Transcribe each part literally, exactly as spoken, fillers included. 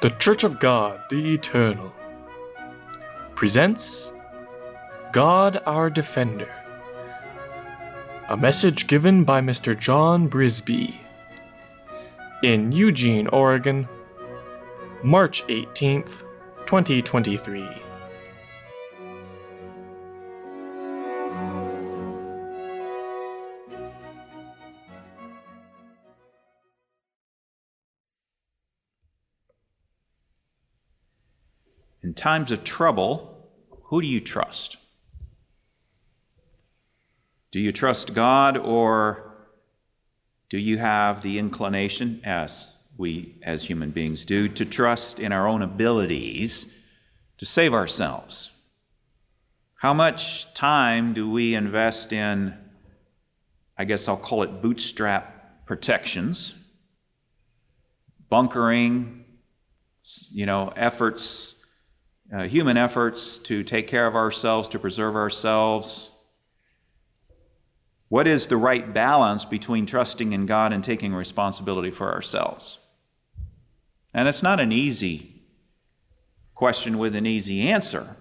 The Church of God, the Eternal, presents God Our Defender, a message given by Mister John Brisby in Eugene, Oregon, March eighteenth, twenty twenty-three. In times of trouble, who do you trust? Do you trust God, or do you have the inclination, as we as human beings do, to trust in our own abilities to save ourselves? How much time do we invest in, I guess I'll call it bootstrap protections, bunkering, you know, efforts, Uh, human efforts to take care of ourselves, to preserve ourselves? What is the right balance between trusting in God and taking responsibility for ourselves? And it's not an easy question with an easy answer,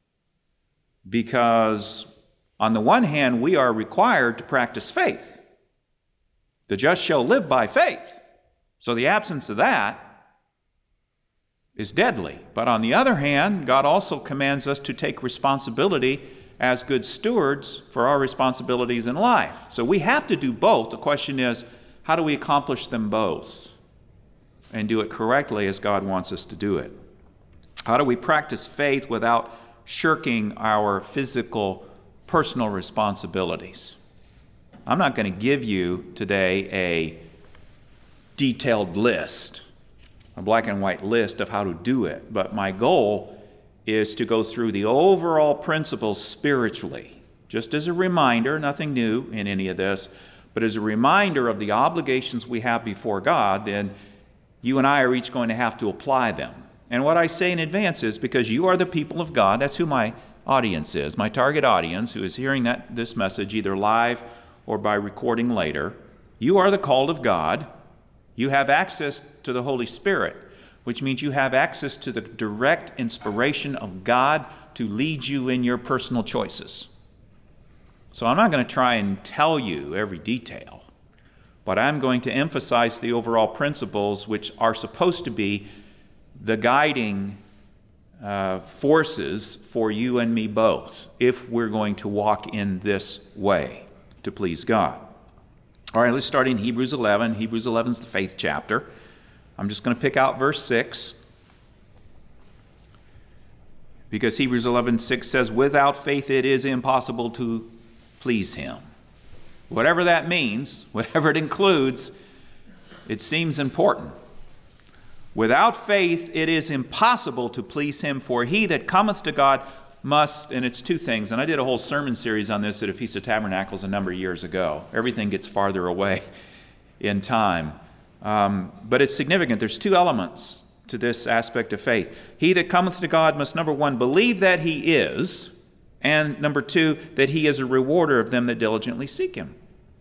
because on the one hand, we are required to practice faith. The just shall live by faith. So the absence of that is deadly. But on the other hand, God also commands us to take responsibility as good stewards for our responsibilities in life. So we have to do both. The question is, how do we accomplish them both and do it correctly as God wants us to do it? How do we practice faith without shirking our physical, personal responsibilities? I'm not going to give you today a detailed list, a black and white list of how to do it, but my goal is to go through the overall principles spiritually, just as a reminder, nothing new in any of this, but as a reminder of the obligations we have before God. Then you and I are each going to have to apply them. And what I say in advance is, because you are the people of God, that's who my audience is, my target audience, who is hearing that this message either live or by recording later. You are the called of God. You have access to the Holy Spirit, which means you have access to the direct inspiration of God to lead you in your personal choices. So I'm not going to try and tell you every detail, but I'm going to emphasize the overall principles, which are supposed to be the guiding uh, forces for you and me both, if we're going to walk in this way to please God. All right, let's start in Hebrews eleven. Hebrews eleven is the faith chapter. I'm just going to pick out verse six, because Hebrews eleven six says, without faith it is impossible to please him. Whatever that means, whatever it includes, it seems important. Without faith it is impossible to please him, for he that cometh to God must, and it's two things, and I did a whole sermon series on this at a Feast of Tabernacles a number of years ago. Everything gets farther away in time. Um, but it's significant. There's two elements to this aspect of faith. He that cometh to God must, number one, believe that he is, and number two, that he is a rewarder of them that diligently seek him.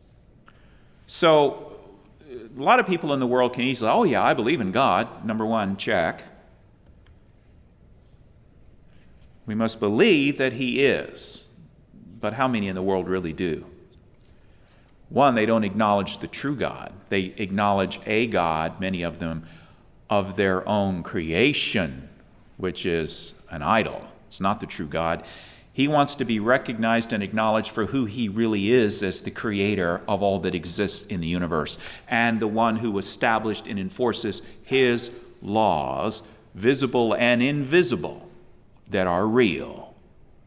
So a lot of people in the world can easily, oh yeah, I believe in God. Number one, check. We must believe that he is. But how many in the world really do? One, they don't acknowledge the true God. They acknowledge a God, many of them, of their own creation, which is an idol. It's not the true God. He wants to be recognized and acknowledged for who he really is as the creator of all that exists in the universe, and the one who established and enforces his laws, visible and invisible, that are real.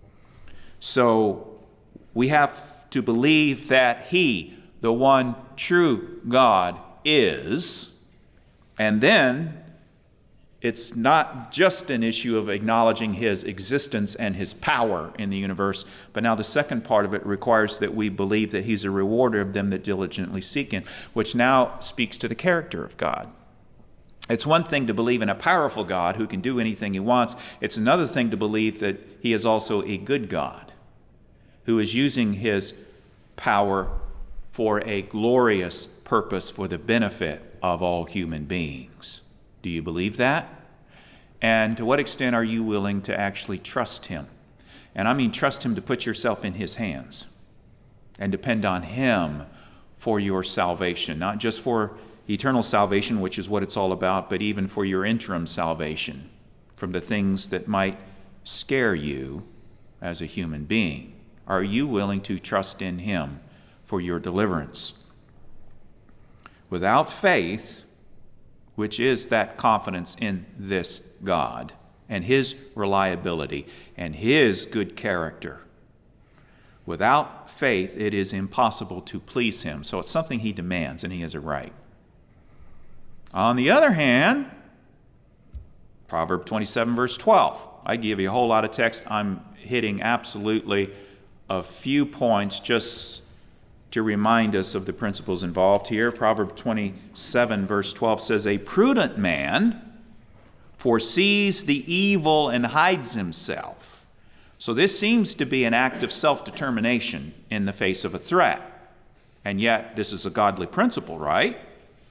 So we have to believe that he, the one true God, is. And then it's not just an issue of acknowledging his existence and his power in the universe, but now the second part of it requires that we believe that he's a rewarder of them that diligently seek him, which now speaks to the character of God. It's one thing to believe in a powerful God who can do anything he wants. It's another thing to believe that he is also a good God who is using his power for a glorious purpose for the benefit of all human beings. Do you believe that? And to what extent are you willing to actually trust him? And I mean trust him to put yourself in his hands and depend on him for your salvation, not just for eternal salvation, which is what it's all about, but even for your interim salvation from the things that might scare you as a human being. Are you willing to trust in him for your deliverance? Without faith, which is that confidence in this God and his reliability and his good character, without faith, it is impossible to please him. So it's something he demands, and he has a right. On the other hand, Proverbs twenty-seven, verse twelve. I give you a whole lot of text. I'm hitting absolutely a few points just to remind us of the principles involved here. Proverbs twenty-seven, verse twelve says, "A prudent man foresees the evil and hides himself." So this seems to be an act of self-determination in the face of a threat. And yet, this is a godly principle, right?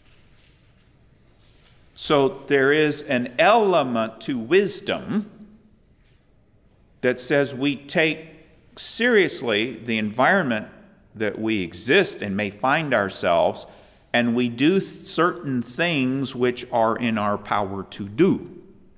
So there is an element to wisdom that says we take seriously the environment that we exist and may find ourselves, and we do certain things which are in our power to do.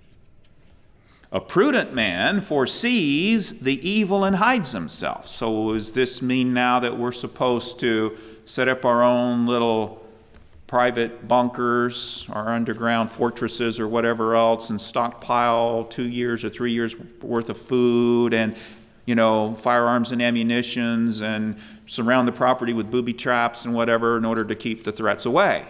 A prudent man foresees the evil and hides himself. So does this mean now that we're supposed to set up our own little private bunkers or underground fortresses or whatever else and stockpile two years or three years worth of food and, you know, firearms and ammunitions and surround the property with booby traps and whatever in order to keep the threats away?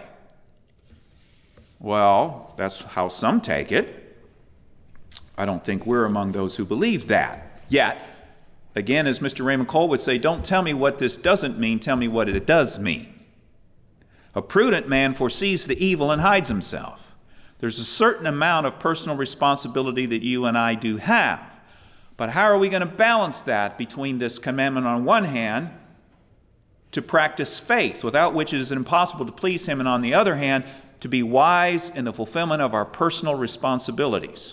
Well, that's how some take it. I don't think we're among those who believe that. Yet, again, as Mister Raymond Cole would say, don't tell me what this doesn't mean, tell me what it does mean. A prudent man foresees the evil and hides himself. There's a certain amount of personal responsibility that you and I do have. But how are we going to balance that between this commandment on one hand to practice faith, without which it is impossible to please him, and on the other hand, to be wise in the fulfillment of our personal responsibilities?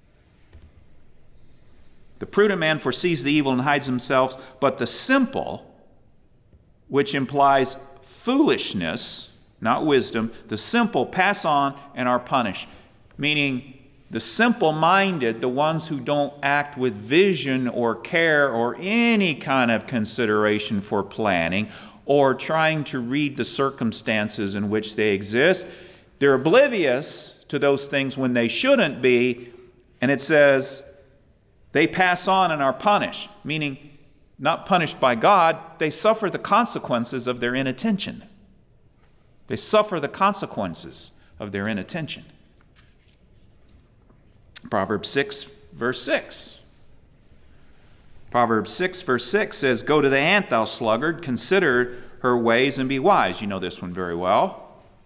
The prudent man foresees the evil and hides himself, but the simple, which implies foolishness, not wisdom, the simple pass on and are punished. Meaning, the simple-minded, the ones who don't act with vision or care or any kind of consideration for planning or trying to read the circumstances in which they exist, they're oblivious to those things when they shouldn't be, and it says they pass on and are punished, meaning not punished by God, they suffer the consequences of their inattention. They suffer the consequences of their inattention. Proverbs six, verse six. Proverbs six, verse six says, "Go to the ant, thou sluggard, consider her ways and be wise." You know this one very well.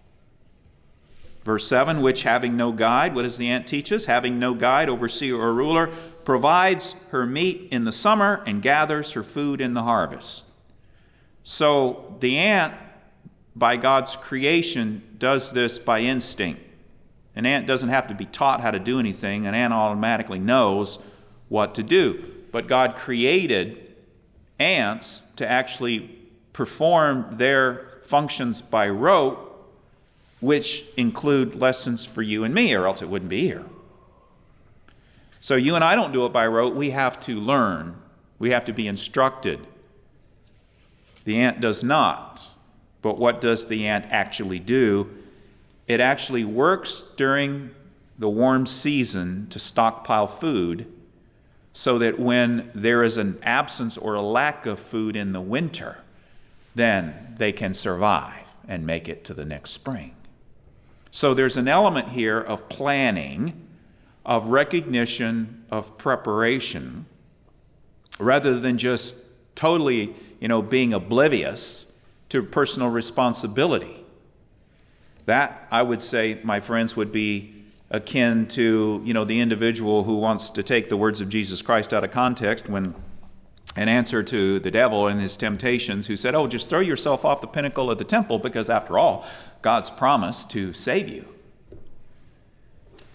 Verse seven, "Which having no guide," what does the ant teach us? "Having no guide, overseer, or ruler, provides her meat in the summer and gathers her food in the harvest." So the ant, by God's creation, does this by instinct. An ant doesn't have to be taught how to do anything. An ant automatically knows what to do. But God created ants to actually perform their functions by rote, which include lessons for you and me, or else it wouldn't be here. So you and I don't do it by rote. We have to learn. We have to be instructed. The ant does not. But what does the ant actually do? It actually works during the warm season to stockpile food so that when there is an absence or a lack of food in the winter, then they can survive and make it to the next spring. So there's an element here of planning, of recognition, of preparation, rather than just totally, you know, being oblivious to personal responsibility. That, I would say, my friends, would be akin to, you know, the individual who wants to take the words of Jesus Christ out of context when an answer to the devil and his temptations, who said, "Oh, just throw yourself off the pinnacle of the temple, because after all, God's promised to save you."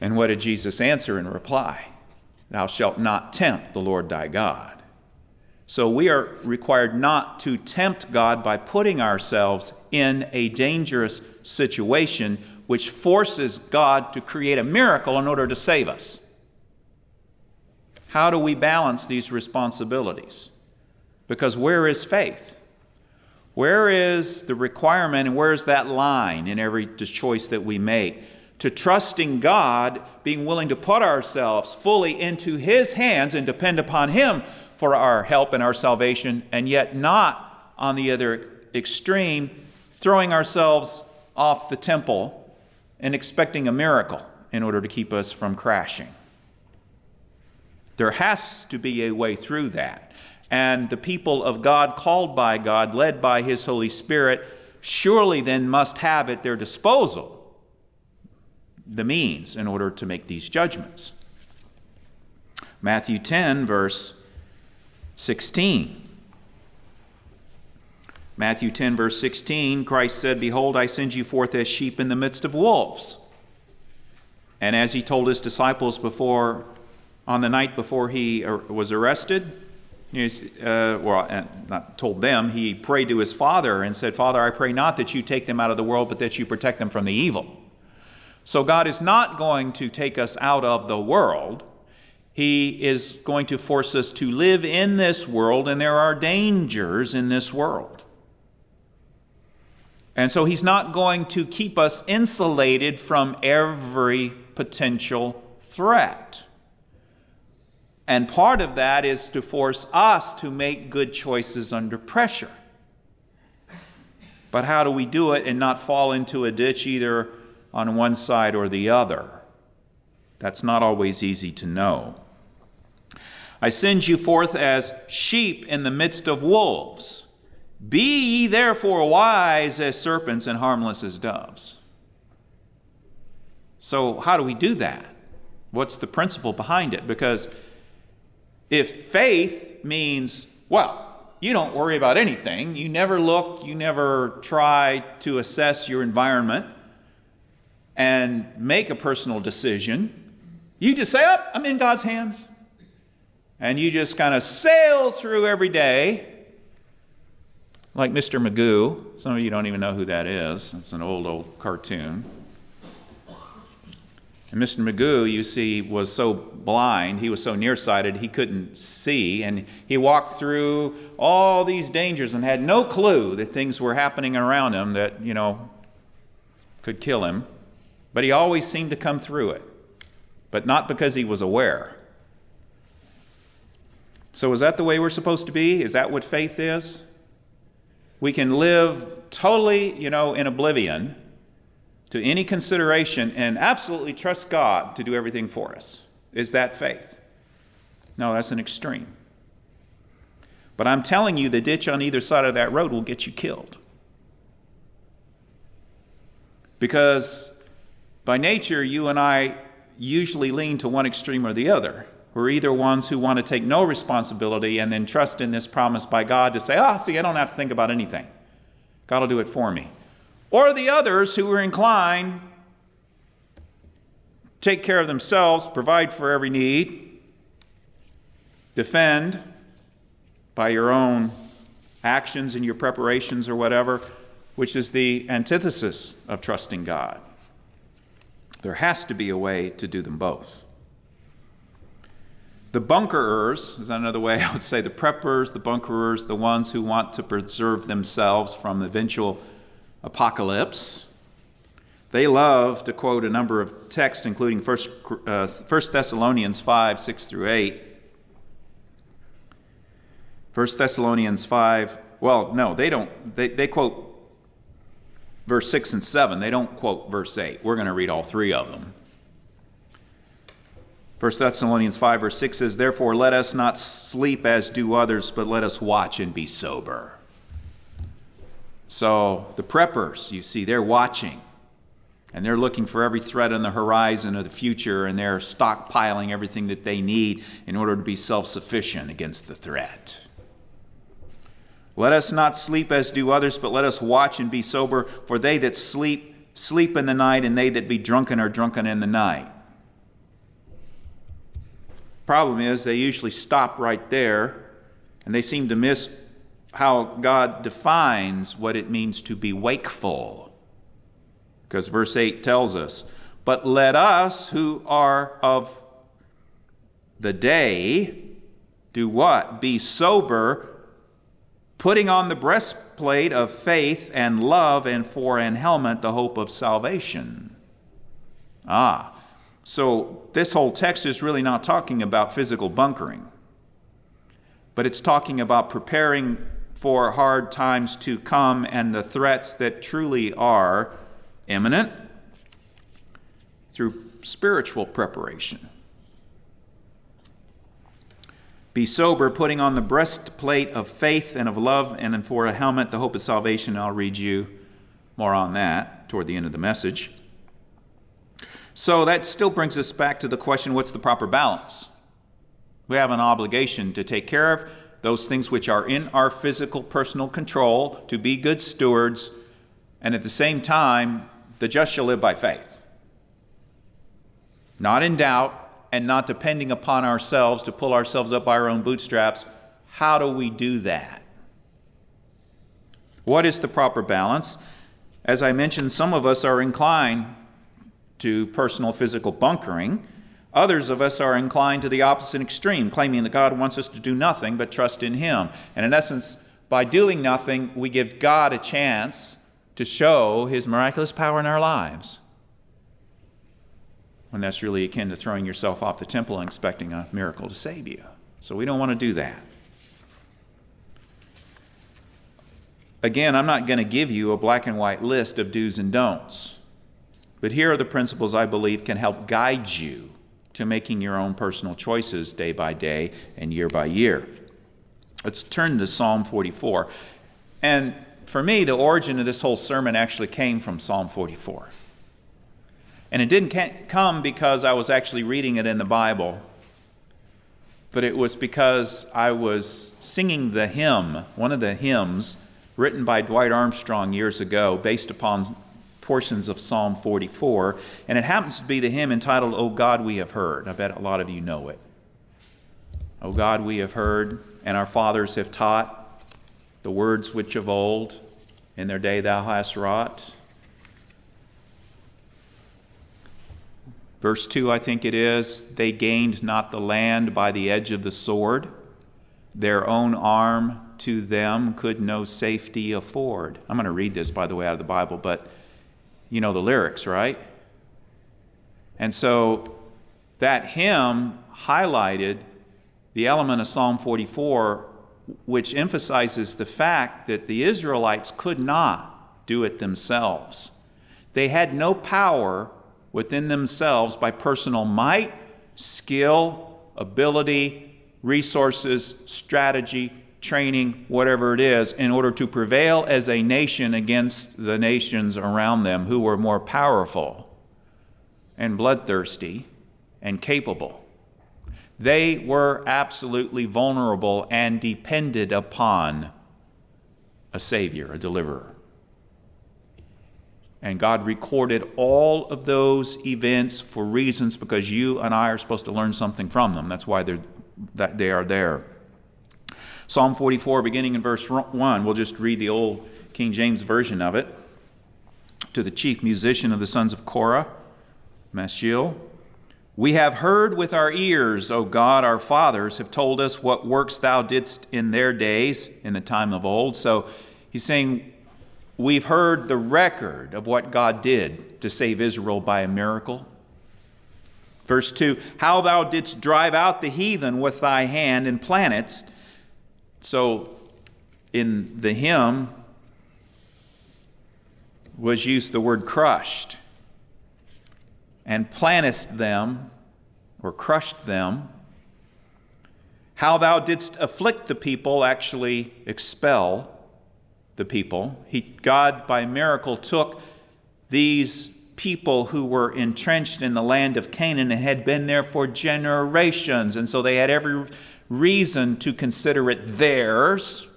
And what did Jesus answer in reply? Thou shalt not tempt the Lord thy God. So we are required not to tempt God by putting ourselves in a dangerous situation which forces God to create a miracle in order to save us. How do we balance these responsibilities? Because where is faith? Where is the requirement and where is that line in every choice that we make? To trusting God, being willing to put ourselves fully into His hands and depend upon Him for our help and our salvation, and yet not, on the other extreme, throwing ourselves off the temple and expecting a miracle in order to keep us from crashing. There has to be a way through that. And the people of God, called by God, led by His Holy Spirit, surely then must have at their disposal the means in order to make these judgments. Matthew ten, verse sixteen. Matthew ten, verse sixteen, Christ said, Behold, I send you forth as sheep in the midst of wolves. And as He told His disciples before, on the night before He was arrested, uh, well, not told them, He prayed to His Father and said, Father, I pray not that you take them out of the world, but that you protect them from the evil. So God is not going to take us out of the world. He is going to force us to live in this world, and there are dangers in this world. And so He's not going to keep us insulated from every potential threat. And part of that is to force us to make good choices under pressure. But how do we do it and not fall into a ditch either on one side or the other? That's not always easy to know. I send you forth as sheep in the midst of wolves. Be ye therefore wise as serpents and harmless as doves. So how do we do that? What's the principle behind it? Because if faith means, well, you don't worry about anything, you never look, you never try to assess your environment and make a personal decision, you just say, oh, I'm in God's hands. And you just kind of sail through every day like Mister Magoo. Some of you don't even know who that is. It's an old, old cartoon. And Mister Magoo, you see, was so blind, he was so nearsighted, he couldn't see. And he walked through all these dangers and had no clue that things were happening around him that, you know, could kill him. But he always seemed to come through it. But not because he was aware. So is that the way we're supposed to be? Is that what faith is? We can live totally, you know, in oblivion to any consideration and absolutely trust God to do everything for us. Is that faith? No, that's an extreme. But I'm telling you, the ditch on either side of that road will get you killed. Because by nature, you and I usually lean to one extreme or the other. We're either ones who want to take no responsibility and then trust in this promise by God to say, ah, see, I don't have to think about anything. God will do it for me. Or the others who are inclined to take care of themselves, provide for every need, defend by your own actions and your preparations or whatever, which is the antithesis of trusting God. There has to be a way to do them both. The bunkerers is another way I would say the preppers, the bunkerers, the ones who want to preserve themselves from the eventual apocalypse. They love to quote a number of texts, including First uh, First Thessalonians five, six through eight. First Thessalonians five, well, no, they don't. They, they quote verse six and seven. They don't quote verse eight. We're going to read all three of them. First Thessalonians five, verse six says, Therefore let us not sleep as do others, but let us watch and be sober. So the preppers, you see, they're watching. And they're looking for every threat on the horizon of the future, and they're stockpiling everything that they need in order to be self-sufficient against the threat. Let us not sleep as do others, but let us watch and be sober. For they that sleep, sleep in the night, and they that be drunken are drunken in the night. Problem is, they usually stop right there, and they seem to miss how God defines what it means to be wakeful. Because verse eight tells us, "But let us who are of the day do what? Be sober, putting on the breastplate of faith and love, and for an helmet the hope of salvation." Ah, so this whole text is really not talking about physical bunkering, but it's talking about preparing for hard times to come and the threats that truly are imminent through spiritual preparation. Be sober, putting on the breastplate of faith and of love, and for a helmet the hope of salvation. I'll read you more on that toward the end of the message. So that still brings us back to the question, what's the proper balance? We have an obligation to take care of those things which are in our physical personal control, to be good stewards, and at the same time, the just shall live by faith. Not in doubt and not depending upon ourselves to pull ourselves up by our own bootstraps. How do we do that? What is the proper balance? As I mentioned, some of us are inclined to personal physical bunkering. Others of us are inclined to the opposite extreme, claiming that God wants us to do nothing but trust in Him. And in essence, by doing nothing, we give God a chance to show His miraculous power in our lives. When that's really akin to throwing yourself off the temple and expecting a miracle to save you. So we don't want to do that. Again, I'm not going to give you a black and white list of do's and don'ts. But here are the principles I believe can help guide you to making your own personal choices day by day and year by year. Let's turn to Psalm forty-four. And for me, the origin of this whole sermon actually came from Psalm forty-four. And it didn't come because I was actually reading it in the Bible, but it was because I was singing the hymn, one of the hymns written by Dwight Armstrong years ago, based upon portions of Psalm forty-four, and it happens to be the hymn entitled, "O God, We Have Heard." I bet a lot of you know it. "O God, we have heard, and our fathers have taught the words which of old in their day thou hast wrought." Verse two, I think it is, "They gained not the land by the edge of the sword. Their own arm to them could no safety afford." I'm going to read this, by the way, out of the Bible, but you know the lyrics, right? And so that hymn highlighted the element of Psalm forty-four, which emphasizes the fact that the Israelites could not do it themselves. They had no power within themselves by personal might, skill, ability, resources, strategy, training, whatever it is, in order to prevail as a nation against the nations around them who were more powerful and bloodthirsty and capable. They were absolutely vulnerable and depended upon a Savior, a deliverer. And God recorded all of those events for reasons because you and I are supposed to learn something from them. That's why they're, that they are there. Psalm forty-four, beginning in verse one, we'll just read the old King James version of it. "To the chief musician of the sons of Korah, Mashiel, we have heard with our ears, O God, our fathers have told us what works thou didst in their days, in the time of old." So he's saying, we've heard the record of what God did to save Israel by a miracle. Verse two, "How thou didst drive out the heathen with thy hand and plantedst." So in the hymn was used the word crushed. "And plantest them," or crushed them. "How thou didst afflict the people," actually expel the people. He, God, by miracle, took these people who were entrenched in the land of Canaan and had been there for generations, and so they had every reason to consider it theirs.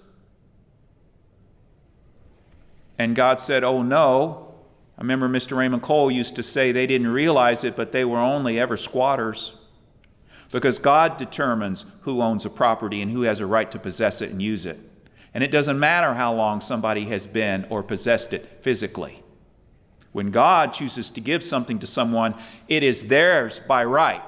And God said, "Oh no." I remember Mister Raymond Cole used to say they didn't realize it, but they were only ever squatters. because God determines who owns a property and who has a right to possess it and use it. And it doesn't matter how long somebody has been or possessed it physically. When God chooses to give something to someone, it is theirs by right,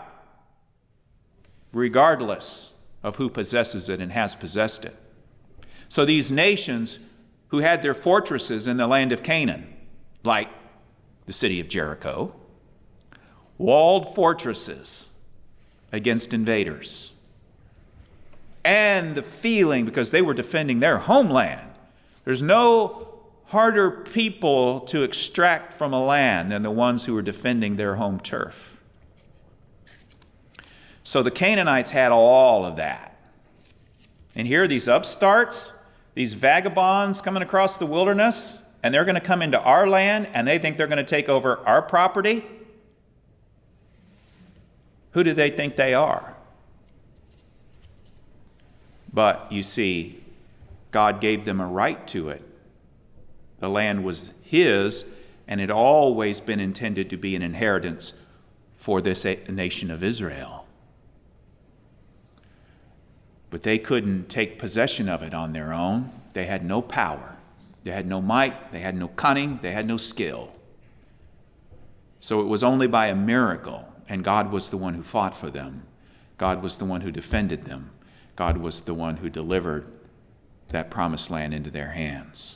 regardless of who possesses it and has possessed it. So these nations who had their fortresses in the land of Canaan, like the city of Jericho, walled fortresses against invaders. And the feeling, because they were defending their homeland, there's no harder people to extract from a land than the ones who were defending their home turf. So the Canaanites had all of that. And here are these upstarts, these vagabonds coming across the wilderness, and they're going to come into our land, and they think they're going to take over our property. Who do they think they are? But you see, God gave them a right to it. The land was His, and it had always been intended to be an inheritance for this nation of Israel. But they couldn't take possession of it on their own. They had no power. They had no might. They had no cunning. They had no skill. So it was only by a miracle, and God was the one who fought for them. God was the one who defended them. God was the one who delivered that promised land into their hands.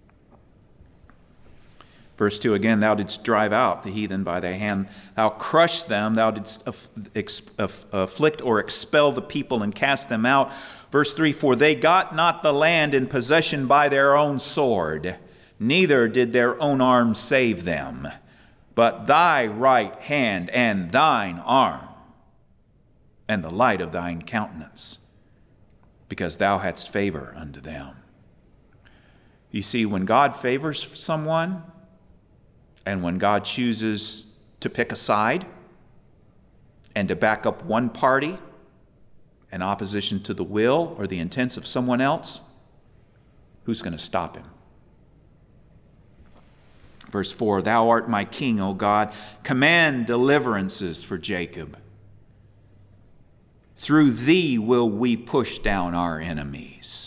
Verse two, again, thou didst drive out the heathen by thy hand. Thou crushed them. Thou didst afflict or expel the people and cast them out. Verse three, for they got not the land in possession by their own sword, neither did their own arm save them, but thy right hand and thine arm and the light of thine countenance, because thou hadst favor unto them. You see, when God favors someone, and when God chooses to pick a side and to back up one party in opposition to the will or the intents of someone else, who's going to stop him? Verse four, thou art my king, O God. Command deliverances for Jacob. Through thee will we push down our enemies.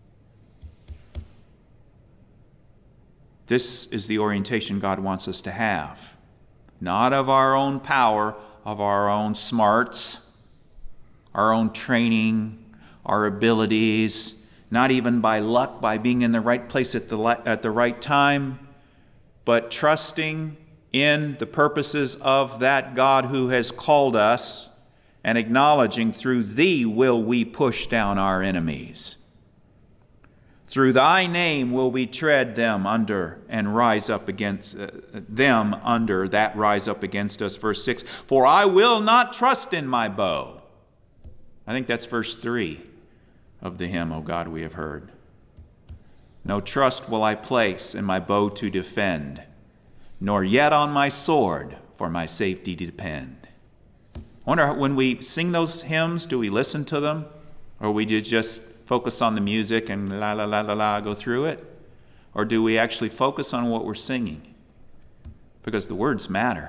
This is the orientation God wants us to have. Not of our own power, of our own smarts, our own training, our abilities, not even by luck, by being in the right place at the, at the right time, but trusting in the purposes of that God who has called us and acknowledging through thee will we push down our enemies. Through thy name will we tread them under and rise up against uh, them under that rise up against us. Verse six, for I will not trust in my bow. I think that's verse three of the hymn, O God, we have heard. No trust will I place in my bow to defend, nor yet on my sword for my safety to depend. I wonder, when we sing those hymns, do we listen to them? Or we just focus on the music and la, la, la, la, la, go through it? Or do we actually focus on what we're singing? Because the words matter.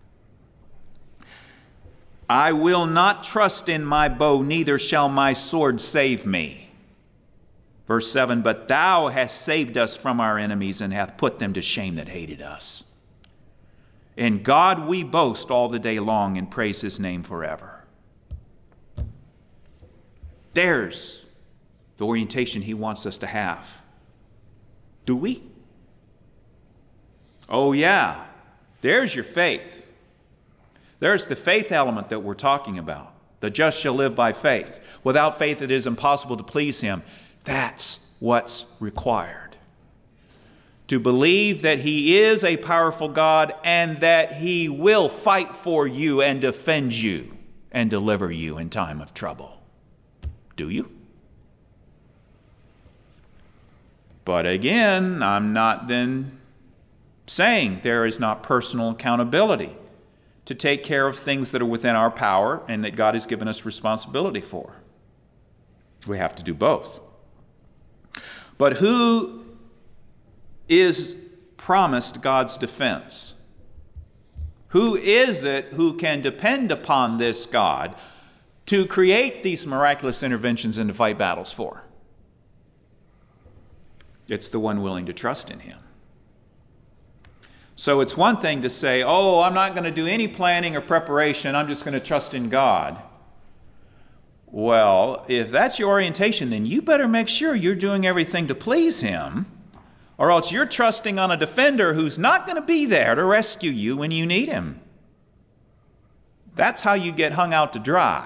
I will not trust in my bow, neither shall my sword save me. Verse seven, but thou hast saved us from our enemies and hath put them to shame that hated us. In God we boast all the day long and praise his name forever. There's the orientation he wants us to have. Do we? Oh yeah, there's your faith. There's the faith element that we're talking about. The just shall live by faith. Without faith it is impossible to please him. That's what's required. To believe that he is a powerful God and that he will fight for you and defend you and deliver you in time of trouble. Do you? But again, I'm not then saying there is not personal accountability to take care of things that are within our power and that God has given us responsibility for. We have to do both. But who is promised God's defense? Who is it who can depend upon this God to create these miraculous interventions and to fight battles for. It's the one willing to trust in him. So it's one thing to say, oh, I'm not going to do any planning or preparation. I'm just going to trust in God. Well, if that's your orientation, then you better make sure you're doing everything to please him, or else you're trusting on a defender who's not going to be there to rescue you when you need him. That's how you get hung out to dry.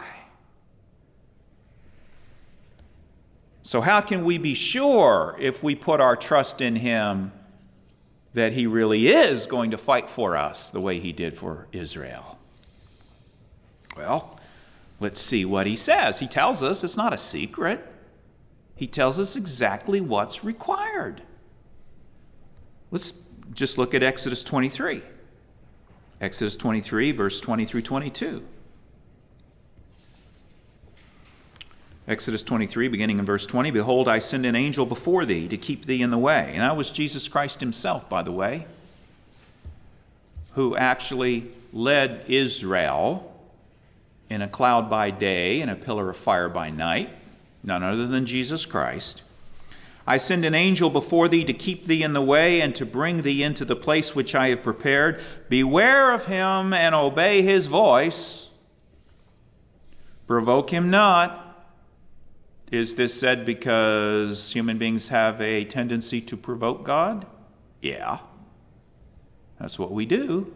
So how can we be sure, if we put our trust in him, that he really is going to fight for us the way he did for Israel? Well, let's see what he says. He tells us it's not a secret. He tells us exactly what's required. Let's just look at Exodus twenty-three. Exodus twenty-three, verse twenty through twenty-two. Exodus twenty-three, beginning in verse twenty, behold, I send an angel before thee to keep thee in the way. And that was Jesus Christ himself, by the way, who actually led Israel in a cloud by day and a pillar of fire by night, none other than Jesus Christ. I send an angel before thee to keep thee in the way and to bring thee into the place which I have prepared. Beware of him and obey his voice. Provoke him not. Is this said because human beings have a tendency to provoke God? Yeah. That's what we do.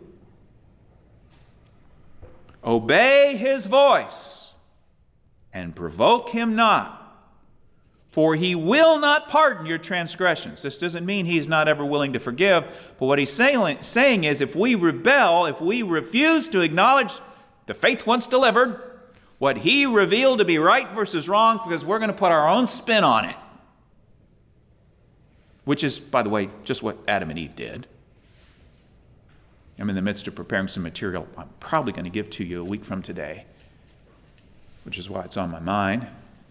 Obey his voice and provoke him not, for he will not pardon your transgressions. This doesn't mean he's not ever willing to forgive, but what he's saying, saying is if we rebel, if we refuse to acknowledge the faith once delivered, what he revealed to be right versus wrong, because we're going to put our own spin on it, which is, by the way, just what Adam and Eve did. I'm in the midst of preparing some material I'm probably going to give to you a week from today, which is why it's on my mind.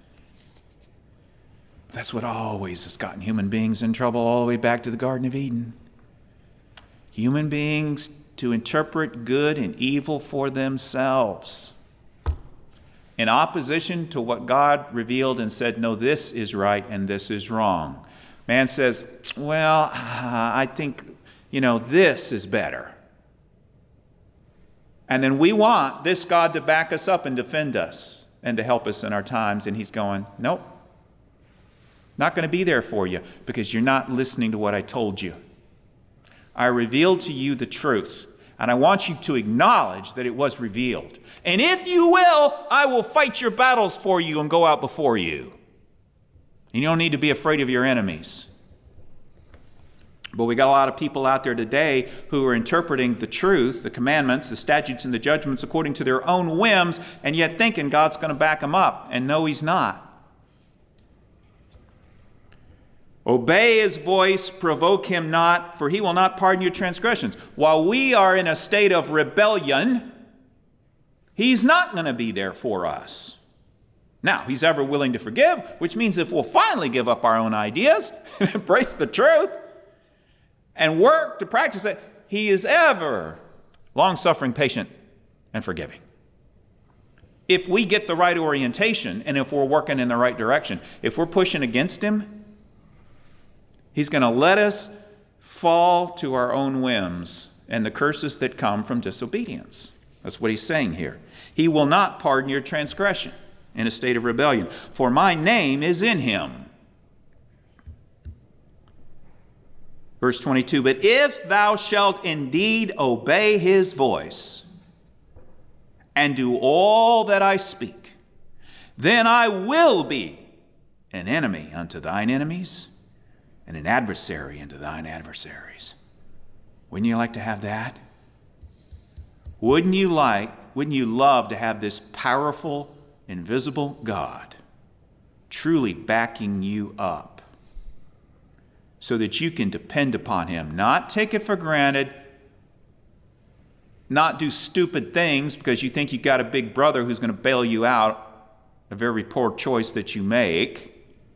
That's what always has gotten human beings in trouble all the way back to the Garden of Eden. Human beings to interpret good and evil for themselves, in opposition to what God revealed and said, no, this is right and this is wrong. Man says, well, I think, you know, this is better. And then we want this God to back us up and defend us and to help us in our times. And he's going, nope, not going to be there for you because you're not listening to what I told you. I revealed to you the truth. And I want you to acknowledge that it was revealed. And if you will, I will fight your battles for you and go out before you. And you don't need to be afraid of your enemies. But we got a lot of people out there today who are interpreting the truth, the commandments, the statutes, and the judgments according to their own whims, and yet thinking God's going to back them up. And no, he's not. Obey his voice, provoke him not, for he will not pardon your transgressions. While we are in a state of rebellion, he's not going to be there for us. Now, he's ever willing to forgive, which means if we'll finally give up our own ideas and embrace the truth and work to practice it, he is ever long-suffering, patient, and forgiving. If we get the right orientation and if we're working in the right direction, if we're pushing against him, he's going to let us fall to our own whims and the curses that come from disobedience. That's what he's saying here. He will not pardon your transgression in a state of rebellion, for my name is in him. Verse twenty-two, but if thou shalt indeed obey his voice and do all that I speak, then I will be an enemy unto thine enemies, and an adversary unto thine adversaries. Wouldn't you like to have that? Wouldn't you like, wouldn't you love to have this powerful, invisible God truly backing you up so that you can depend upon him, not take it for granted, not do stupid things because you think you got a big brother who's going to bail you out of every poor choice that you make,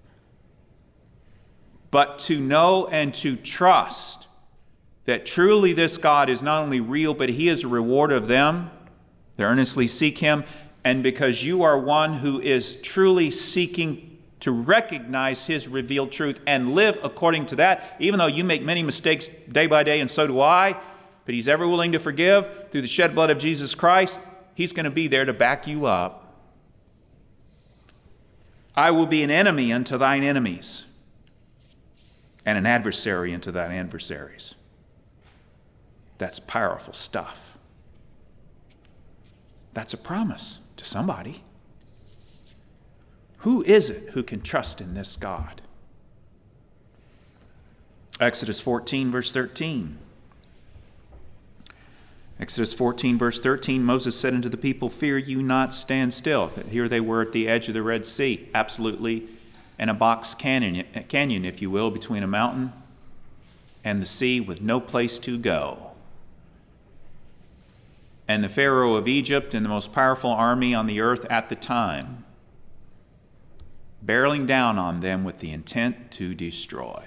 but to know and to trust that truly this God is not only real, but he is a rewarder of them that earnestly seek him, and because you are one who is truly seeking to recognize his revealed truth and live according to that, even though you make many mistakes day by day, and so do I, but he's ever willing to forgive through the shed blood of Jesus Christ, he's going to be there to back you up. I will be an enemy unto thine enemies, and an adversary unto thine adversaries. That's powerful stuff. That's a promise to somebody. Who is it who can trust in this God? Exodus fourteen, verse thirteen. Exodus fourteen, verse thirteen, Moses said unto the people, "Fear you not, stand still." Here they were at the edge of the Red Sea, absolutely in a box canyon, canyon, if you will, between a mountain and the sea with no place to go. And the Pharaoh of Egypt and the most powerful army on the earth at the time, barreling down on them with the intent to destroy.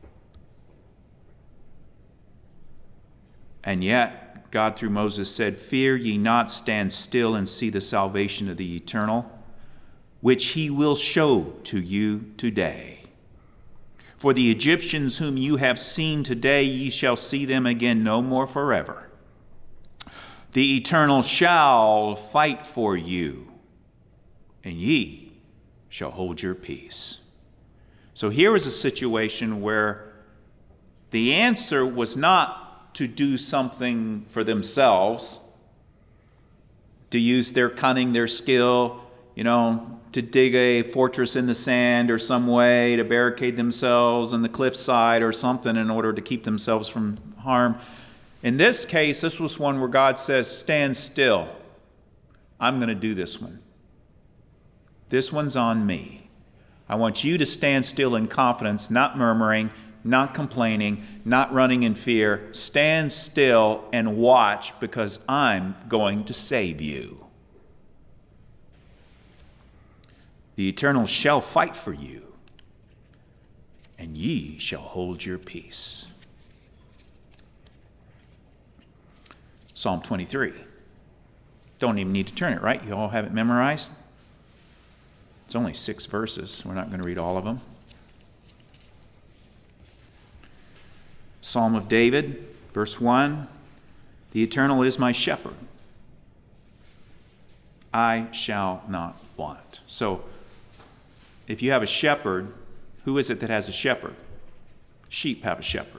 And yet, God through Moses said, "Fear ye not, stand still and see the salvation of the Eternal, which he will show to you today. For the Egyptians whom you have seen today, ye shall see them again no more forever. The Eternal shall fight for you, and ye shall hold your peace." So here is a situation where the answer was not to do something for themselves, to use their cunning, their skill, you know, to dig a fortress in the sand or some way to barricade themselves on the cliffside or something in order to keep themselves from harm. In this case, this was one where God says, "Stand still. I'm going to do this one. This one's on me. I want you to stand still in confidence, not murmuring, not complaining, not running in fear. Stand still and watch, because I'm going to save you. The Eternal shall fight for you, and ye shall hold your peace." Psalm twenty-three. Don't even need to turn it, right? You all have it memorized? It's only six verses. We're not going to read all of them. Psalm of David, verse one. "The Eternal is my shepherd. I shall not want." So, if you have a shepherd, who is it that has a shepherd? Sheep have a shepherd.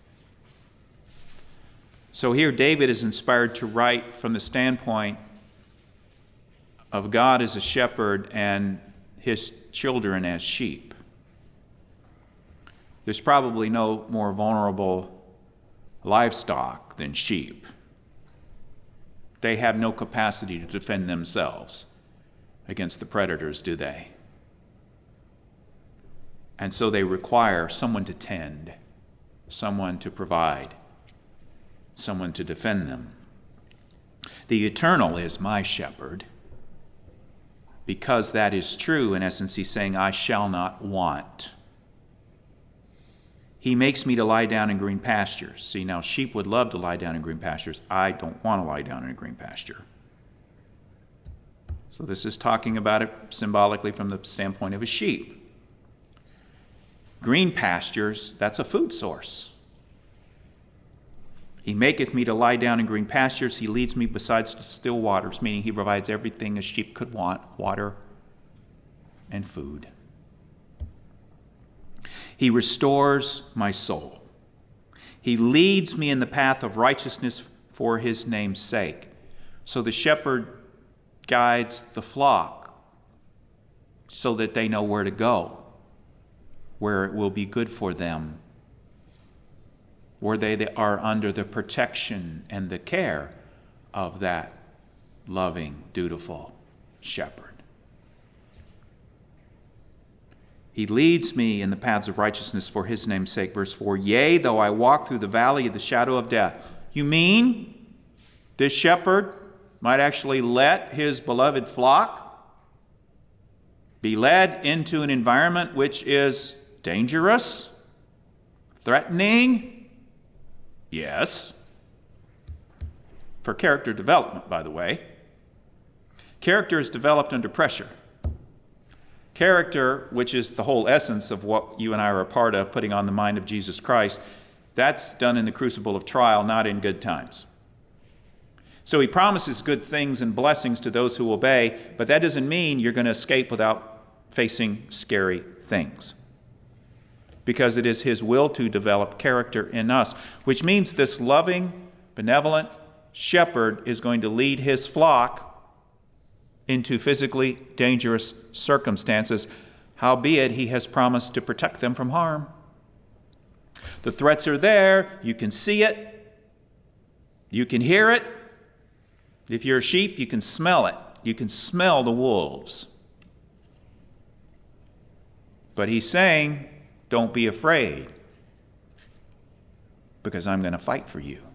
So here David is inspired to write from the standpoint of God as a shepherd and his children as sheep. There's probably no more vulnerable livestock than sheep. They have no capacity to defend themselves against the predators, do they? And so they require someone to tend, someone to provide, someone to defend them. The Eternal is my shepherd. Because that is true, in essence, he's saying, I shall not want. He makes me to lie down in green pastures. See, now sheep would love to lie down in green pastures. I don't want to lie down in a green pasture. So this is talking about it symbolically from the standpoint of a sheep. Green pastures, that's a food source. He maketh me to lie down in green pastures. He leads me beside still waters, meaning he provides everything a sheep could want, water and food. He restores my soul. He leads me in the path of righteousness for his name's sake. So the shepherd guides the flock so that they know where to go, where it will be good for them, where they are under the protection and the care of that loving, dutiful shepherd. He leads me in the paths of righteousness for his name's sake. Verse four, yea, though I walk through the valley of the shadow of death. You mean this shepherd might actually let his beloved flock be led into an environment which is dangerous, threatening? Yes. For character development, by the way. Character is developed under pressure. Character, which is the whole essence of what you and I are a part of, putting on the mind of Jesus Christ, that's done in the crucible of trial, not in good times. So he promises good things and blessings to those who obey, but that doesn't mean you're going to escape without facing scary things. Because it is his will to develop character in us, which means this loving, benevolent shepherd is going to lead his flock into physically dangerous circumstances, howbeit he has promised to protect them from harm. The threats are there. You can see it. You can hear it. If you're a sheep, you can smell it. You can smell the wolves. But he's saying, don't be afraid, because I'm going to fight for you.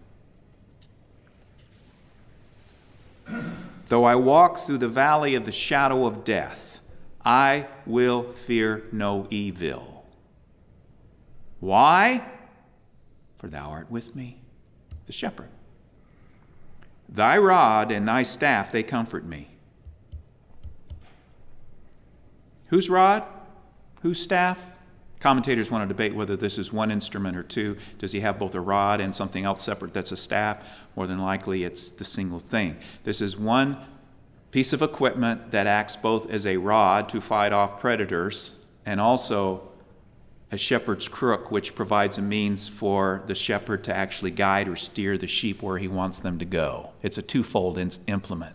Though I walk through the valley of the shadow of death, I will fear no evil. Why? For thou art with me, the shepherd. Thy rod and thy staff, they comfort me. Whose rod? Whose staff? Commentators want to debate whether this is one instrument or two. Does he have both a rod and something else separate that's a staff? More than likely, it's the single thing. This is one piece of equipment that acts both as a rod to fight off predators and also a shepherd's crook, which provides a means for the shepherd to actually guide or steer the sheep where he wants them to go. It's a twofold in- implement.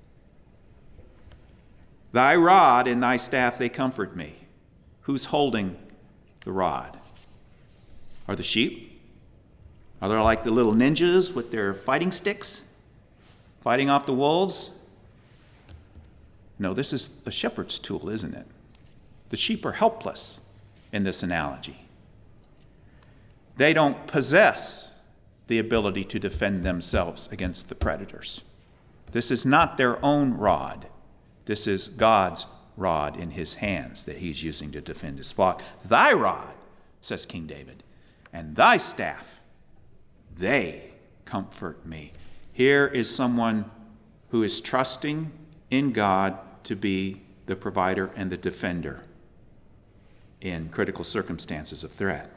Thy rod and thy staff, they comfort me. Who's holding the rod? Are the sheep? Are they like the little ninjas with their fighting sticks, fighting off the wolves? No, this is a shepherd's tool, isn't it? The sheep are helpless in this analogy. They don't possess the ability to defend themselves against the predators. This is not their own rod. This is God's rod in his hands that he's using to defend his flock. Thy rod, says King David, and thy staff, they comfort me. Here is someone who is trusting in God to be the provider and the defender in critical circumstances of threat.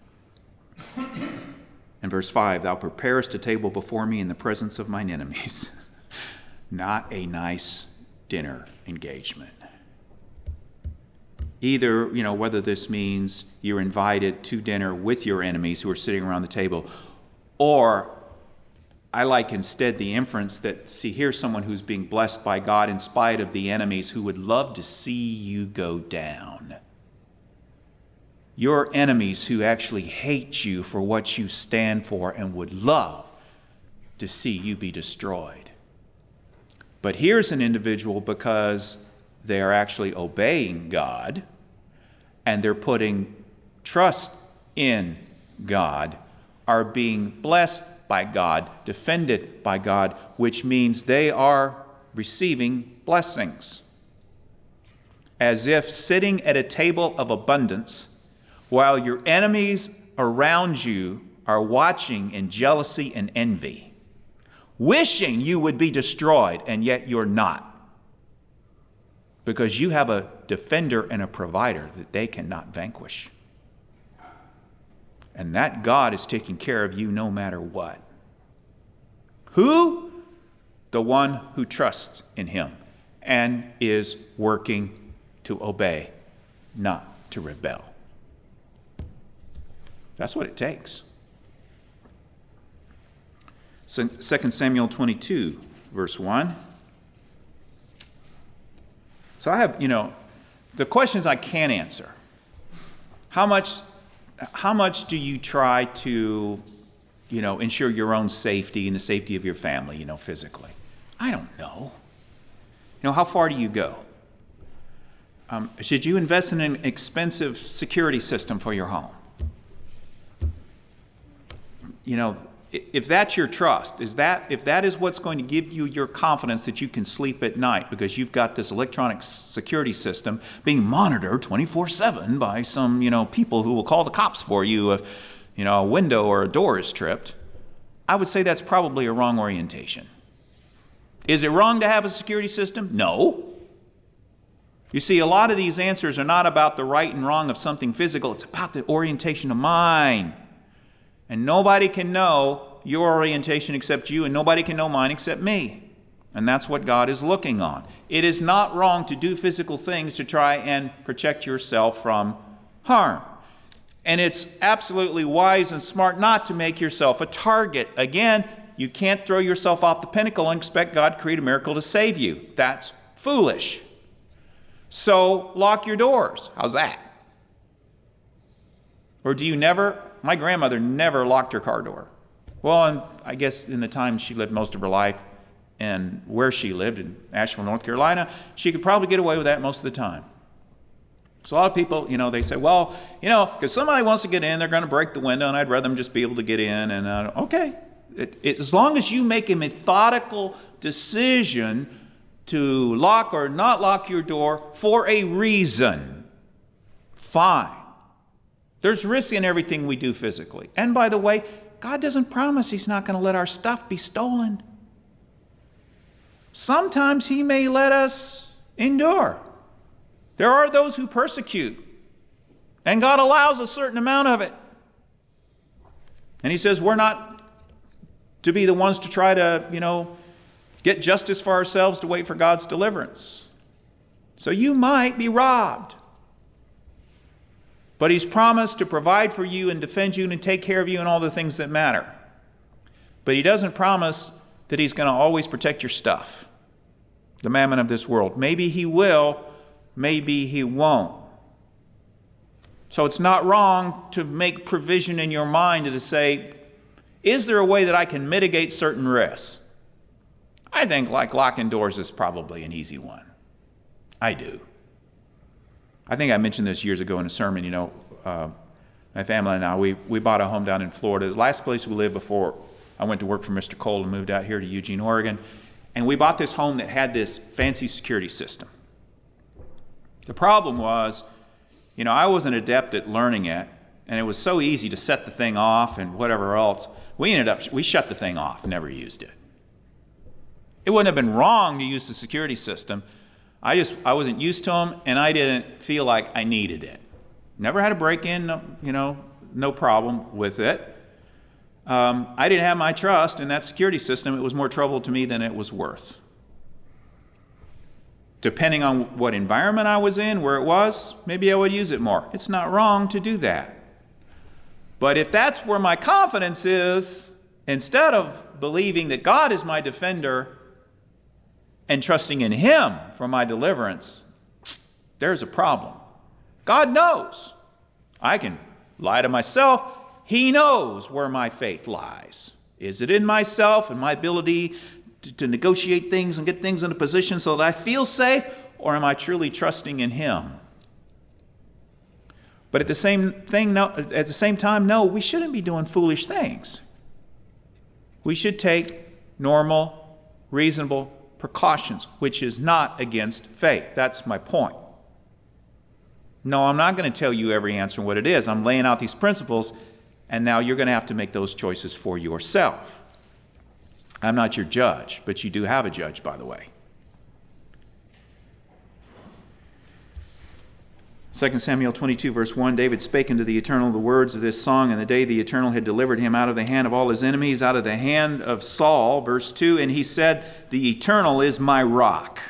In verse five, thou preparest a table before me in the presence of mine enemies. Not a nice dinner engagement. Either, you know, whether this means you're invited to dinner with your enemies who are sitting around the table, or I like instead the inference that, see, here's someone who's being blessed by God in spite of the enemies who would love to see you go down. Your enemies who actually hate you for what you stand for and would love to see you be destroyed. But here's an individual, because they are actually obeying God and they're putting trust in God, are being blessed by God, defended by God, which means they are receiving blessings. As if sitting at a table of abundance while your enemies around you are watching in jealousy and envy, wishing you would be destroyed, and yet you're not. Because you have a defender and a provider that they cannot vanquish. And that God is taking care of you no matter what. Who? The one who trusts in him and is working to obey, not to rebel. That's what it takes. Second Samuel twenty-two, verse one. So I have, you know, the questions I can't answer. How much, how much do you try to, you know, ensure your own safety and the safety of your family, you know, physically? I don't know. You know, how far do you go? Um, should you invest in an expensive security system for your home? You know, if that's your trust, is that if that is what's going to give you your confidence that you can sleep at night because you've got this electronic security system being monitored twenty-four seven by some, you know, people who will call the cops for you if, you know, a window or a door is tripped, I would say that's probably a wrong orientation. Is it wrong to have a security system? No. You see, a lot of these answers are not about the right and wrong of something physical. It's about the orientation of mine. And nobody can know your orientation except you, and nobody can know mine except me. And that's what God is looking on. It is not wrong to do physical things to try and protect yourself from harm. And it's absolutely wise and smart not to make yourself a target. Again, you can't throw yourself off the pinnacle and expect God to create a miracle to save you. That's foolish. So lock your doors. How's that? Or do you never? My grandmother never locked her car door. Well, and I guess in the time she lived most of her life and where she lived in Asheville, North Carolina, she could probably get away with that most of the time. So a lot of people, you know, they say, well, you know, because somebody wants to get in, they're going to break the window, and I'd rather them just be able to get in. And uh, okay, it, it, as long as you make a methodical decision to lock or not lock your door for a reason, fine. There's risk in everything we do physically. And by the way, God doesn't promise He's not going to let our stuff be stolen. Sometimes He may let us endure. There are those who persecute, and God allows a certain amount of it. And He says we're not to be the ones to try to, you know, get justice for ourselves to wait for God's deliverance. So you might be robbed. But He's promised to provide for you and defend you and take care of you and all the things that matter. But He doesn't promise that He's going to always protect your stuff, the mammon of this world. Maybe He will, maybe He won't. So it's not wrong to make provision in your mind to say, is there a way that I can mitigate certain risks? I think like locking doors is probably an easy one. I do. I think I mentioned this years ago in a sermon. You know, uh, my family and I, we, we bought a home down in Florida. The last place we lived before I went to work for Mister Cole and moved out here to Eugene, Oregon. And we bought this home that had this fancy security system. The problem was, you know, I wasn't adept at learning it, and it was so easy to set the thing off and whatever else. We ended up, we shut the thing off, never used it. It wouldn't have been wrong to use the security system. I just, I wasn't used to them, and I didn't feel like I needed it. Never had a break-in, no, you know, no problem with it. Um, I didn't have my trust in that security system. It was more trouble to me than it was worth. Depending on what environment I was in, where it was, maybe I would use it more. It's not wrong to do that. But if that's where my confidence is, instead of believing that God is my defender and trusting in Him for my deliverance, there's a problem. God knows. I can lie to myself. He knows where my faith lies. Is it in myself and my ability to, to negotiate things and get things into position so that I feel safe, or am I truly trusting in Him? But at the same thing, no, at the same time, no, we shouldn't be doing foolish things. We should take normal, reasonable precautions, which is not against faith. That's my point. No, I'm not going to tell you every answer and what it is. I'm laying out these principles, and now you're going to have to make those choices for yourself. I'm not your judge, but you do have a judge, by the way. Second Samuel twenty-two, verse one, David spake unto the Eternal the words of this song, and the day the Eternal had delivered him out of the hand of all his enemies, out of the hand of Saul, verse two, and he said, the Eternal is my rock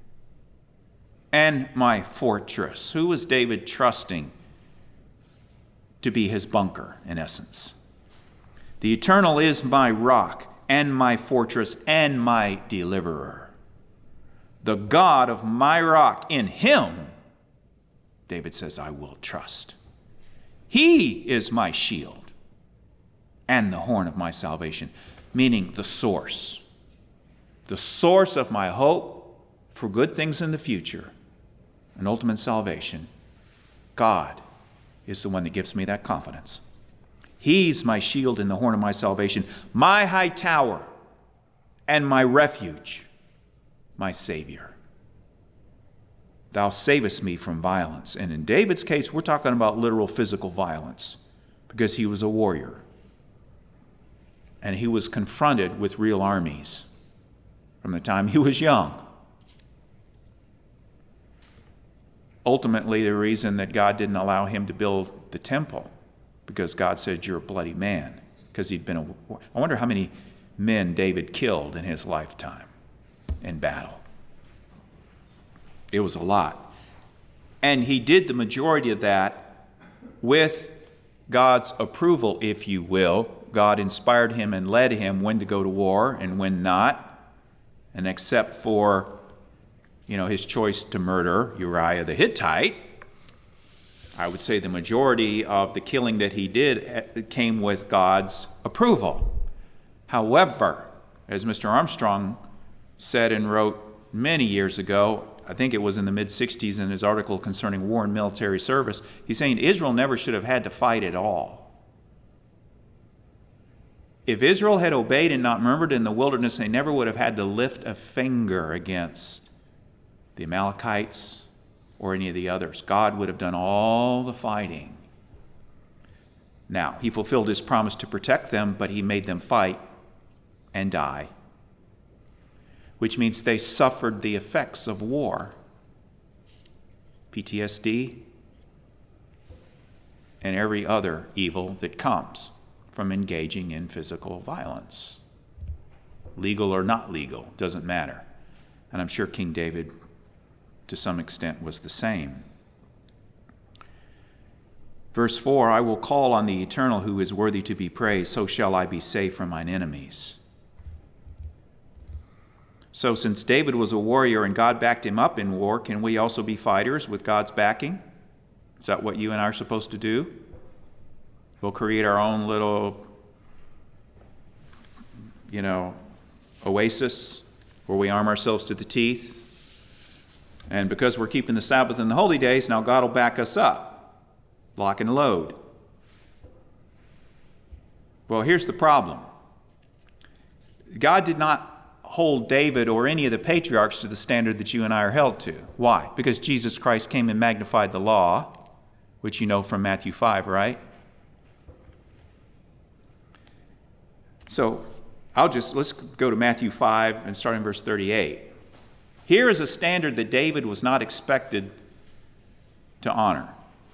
and my fortress. Who was David trusting to be his bunker, in essence? The Eternal is my rock and my fortress and my deliverer. The God of my rock, in Him, David says, I will trust. He is my shield and the horn of my salvation, meaning the source. The source of my hope for good things in the future and ultimate salvation. God is the one that gives me that confidence. He's my shield and the horn of my salvation, my high tower and my refuge, my Savior. Thou savest me from violence. And in David's case, we're talking about literal physical violence because he was a warrior. And he was confronted with real armies. from the time he was young. Ultimately, the reason that God didn't allow him to build the temple, because God said, you're a bloody man, because he'd been a... I wonder how many men David killed in his lifetime in battle. It was a lot. And he did the majority of that with God's approval, if you will. God inspired him and led him when to go to war and when not. And except for, you know, his choice to murder Uriah the Hittite, I would say the majority of the killing that he did came with God's approval. However, as Mister Armstrong said and wrote many years ago, I think it was in the mid-sixties in his article concerning war and military service, he's saying Israel never should have had to fight at all. If Israel had obeyed and not murmured in the wilderness, they never would have had to lift a finger against the Amalekites or any of the others. God would have done all the fighting. Now, he fulfilled his promise to protect them, but he made them fight and die, which means they suffered the effects of war, P T S D, and every other evil that comes from engaging in physical violence. Legal or not legal, doesn't matter. And I'm sure King David, to some extent, was the same. Verse four, I will call on the Eternal who is worthy to be praised, so shall I be safe from mine enemies. So since David was a warrior and God backed him up in war, can we also be fighters with God's backing? Is that what you and I are supposed to do? We'll create our own little, you know, oasis where we arm ourselves to the teeth. And because we're keeping the Sabbath and the holy days, now God will back us up. Lock and load. Well, here's the problem. God did not hold David or any of the patriarchs to the standard that you and I are held to. Why? Because Jesus Christ came and magnified the law, which you know from Matthew five, right? So I'll just, let's go to Matthew five and start in verse thirty-eight. Here is a standard that David was not expected to honor.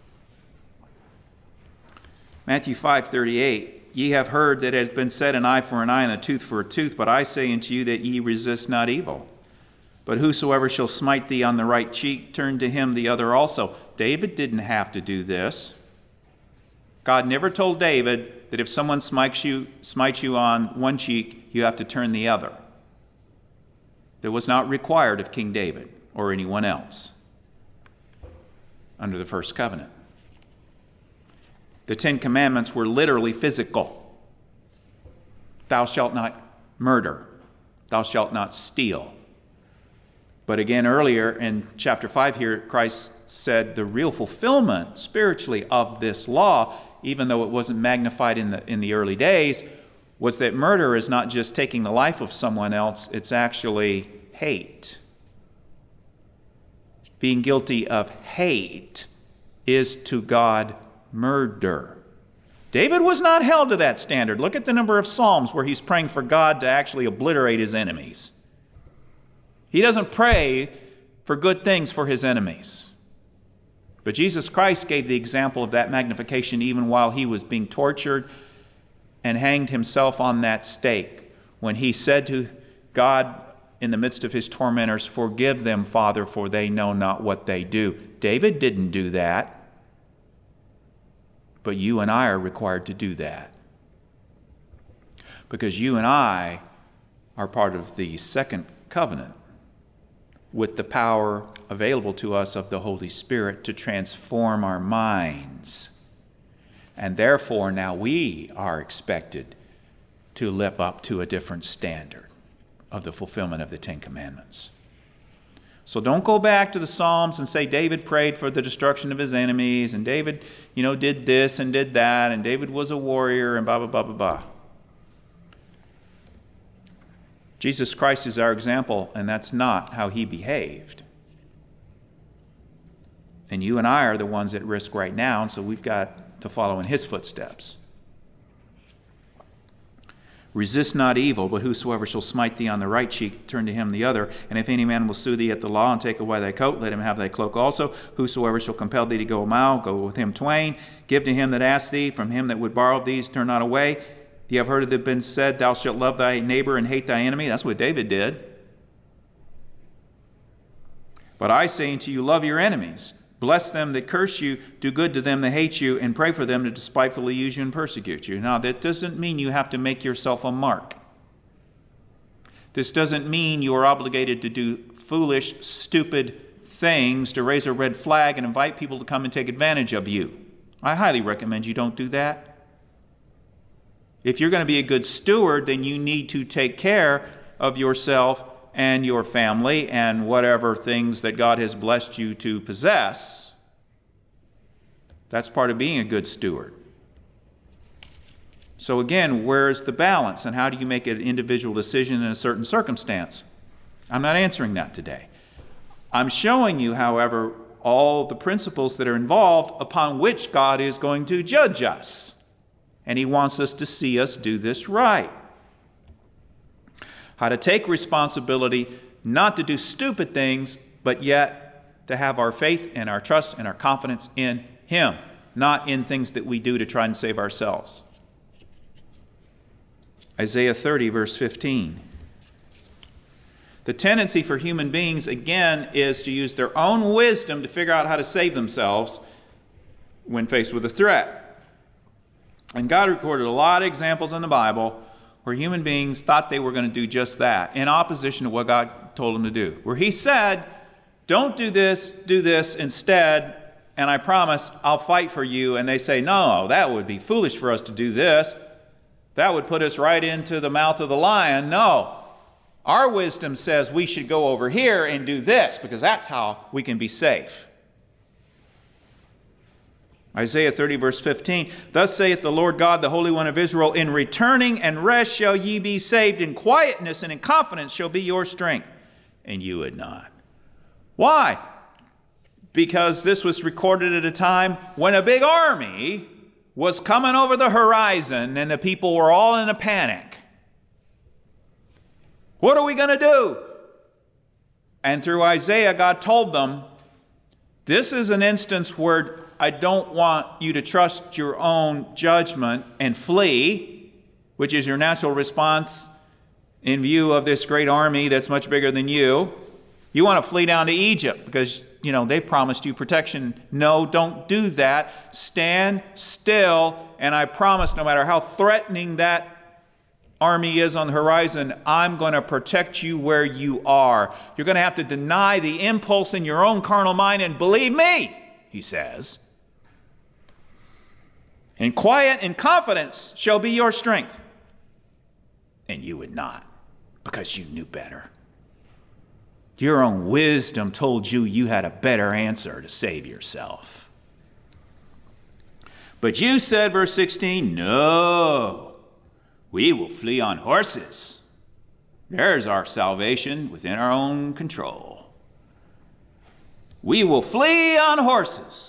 Matthew five thirty-eight. Ye have heard that it hath been said, an eye for an eye and a tooth for a tooth, but I say unto you that ye resist not evil. But whosoever shall smite thee on the right cheek, turn to him the other also. David didn't have to do this. God never told David that if someone smites you, smites you on one cheek, you have to turn the other. That was not required of King David or anyone else under the first covenant. The Ten Commandments were literally physical. Thou shalt not murder. Thou shalt not steal. But again, earlier in chapter five here, Christ said the real fulfillment spiritually of this law, even though it wasn't magnified in the, in the early days, was that murder is not just taking the life of someone else, it's actually hate. Being guilty of hate is to God murder. David was not held to that standard. Look at the number of Psalms where he's praying for God to actually obliterate his enemies. He doesn't pray for good things for his enemies. But Jesus Christ gave the example of that magnification even while he was being tortured and hanged himself on that stake, when he said to God in the midst of his tormentors, forgive them, Father, for they know not what they do. David didn't do that. But you and I are required to do that. Because you and I are part of the second covenant with the power available to us of the Holy Spirit to transform our minds. And therefore, now we are expected to live up to a different standard of the fulfillment of the Ten Commandments. So don't go back to the Psalms and say David prayed for the destruction of his enemies, and David, you know, did this and did that, and David was a warrior, and blah, blah, blah, blah, blah. Jesus Christ is our example, and that's not how he behaved. And you and I are the ones at risk right now, and so we've got to follow in his footsteps. Resist not evil, but whosoever shall smite thee on the right cheek, turn to him the other. And if any man will sue thee at the law and take away thy coat, let him have thy cloak also. Whosoever shall compel thee to go a mile, go with him twain. Give to him that asked thee, from him that would borrow of thee, turn not away. Ye have heard it have been said, thou shalt love thy neighbor and hate thy enemy. That's what David did. But I say unto you, love your enemies. Bless them that curse you, do good to them that hate you, and pray for them that despitefully use you and persecute you. Now, that doesn't mean you have to make yourself a mark. This doesn't mean you are obligated to do foolish, stupid things to raise a red flag and invite people to come and take advantage of you. I highly recommend you don't do that. If you're going to be a good steward, then you need to take care of yourself and your family and whatever things that God has blessed you to possess. That's part of being a good steward. So again, where's the balance, and how do you make an individual decision in a certain circumstance? I'm not answering that today. I'm showing you, however, all the principles that are involved upon which God is going to judge us. And he wants us to see us do this right. How to take responsibility, not to do stupid things, but yet to have our faith and our trust and our confidence in him, not in things that we do to try and save ourselves. Isaiah thirty, verse fifteen. The tendency for human beings, again, is to use their own wisdom to figure out how to save themselves when faced with a threat. And God recorded a lot of examples in the Bible where human beings thought they were going to do just that, in opposition to what God told them to do. Where he said, don't do this, do this instead, and I promise I'll fight for you. And they say, no, that would be foolish for us to do this. That would put us right into the mouth of the lion. No, our wisdom says we should go over here and do this, because that's how we can be safe. Isaiah thirty, verse fifteen, thus saith the Lord God, the Holy One of Israel, in returning and rest shall ye be saved, in quietness and in confidence shall be your strength, and you would not. Why? Because this was recorded at a time when a big army was coming over the horizon and the people were all in a panic. What are we going to do? And through Isaiah, God told them, this is an instance where I don't want you to trust your own judgment and flee, which is your natural response in view of this great army that's much bigger than you. You want to flee down to Egypt because, you know, they've promised you protection. No, don't do that. Stand still, and I promise no matter how threatening that army is on the horizon, I'm going to protect you where you are. You're going to have to deny the impulse in your own carnal mind and believe me, he says. And quiet and confidence shall be your strength. And you would not, because you knew better. Your own wisdom told you you had a better answer to save yourself. But you said, verse sixteen, no, we will flee on horses. There's our salvation within our own control. We will flee on horses.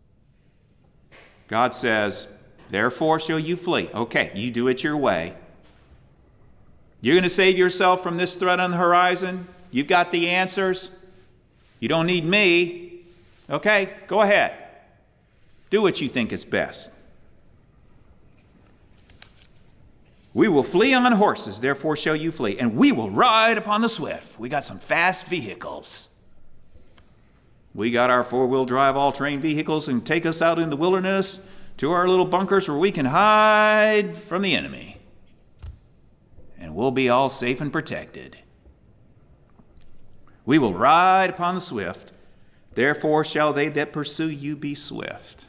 God says, therefore shall you flee. Okay, you do it your way. You're going to save yourself from this threat on the horizon? You've got the answers. You don't need me. Okay, go ahead. Do what you think is best. We will flee on horses, therefore shall you flee. And we will ride upon the swift. We got some fast vehicles. We got our four-wheel drive, all-terrain vehicles and take us out in the wilderness to our little bunkers where we can hide from the enemy. And we'll be all safe and protected. We will ride upon the swift, therefore shall they that pursue you be swift.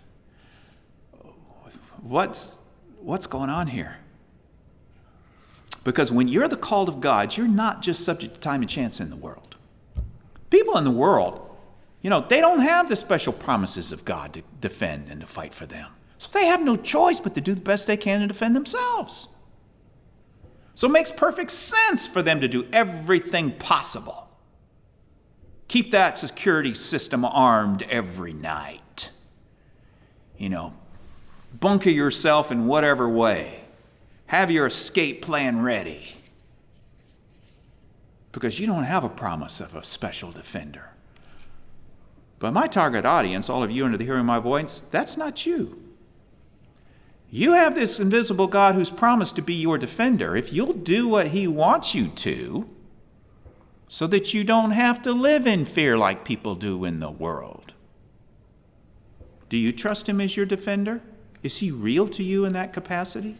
What's, what's going on here? Because when you're the called of God, you're not just subject to time and chance in the world. People in the world, you know, they don't have the special promises of God to defend and to fight for them. So they have no choice but to do the best they can to defend themselves. So it makes perfect sense for them to do everything possible. Keep that security system armed every night. You know, bunker yourself in whatever way. Have your escape plan ready. Because you don't have a promise of a special defender. But my target audience, all of you under the hearing of my voice, that's not you. You have this invisible God who's promised to be your defender if you'll do what he wants you to, so that you don't have to live in fear like people do in the world. Do you trust him as your defender? Is he real to you in that capacity?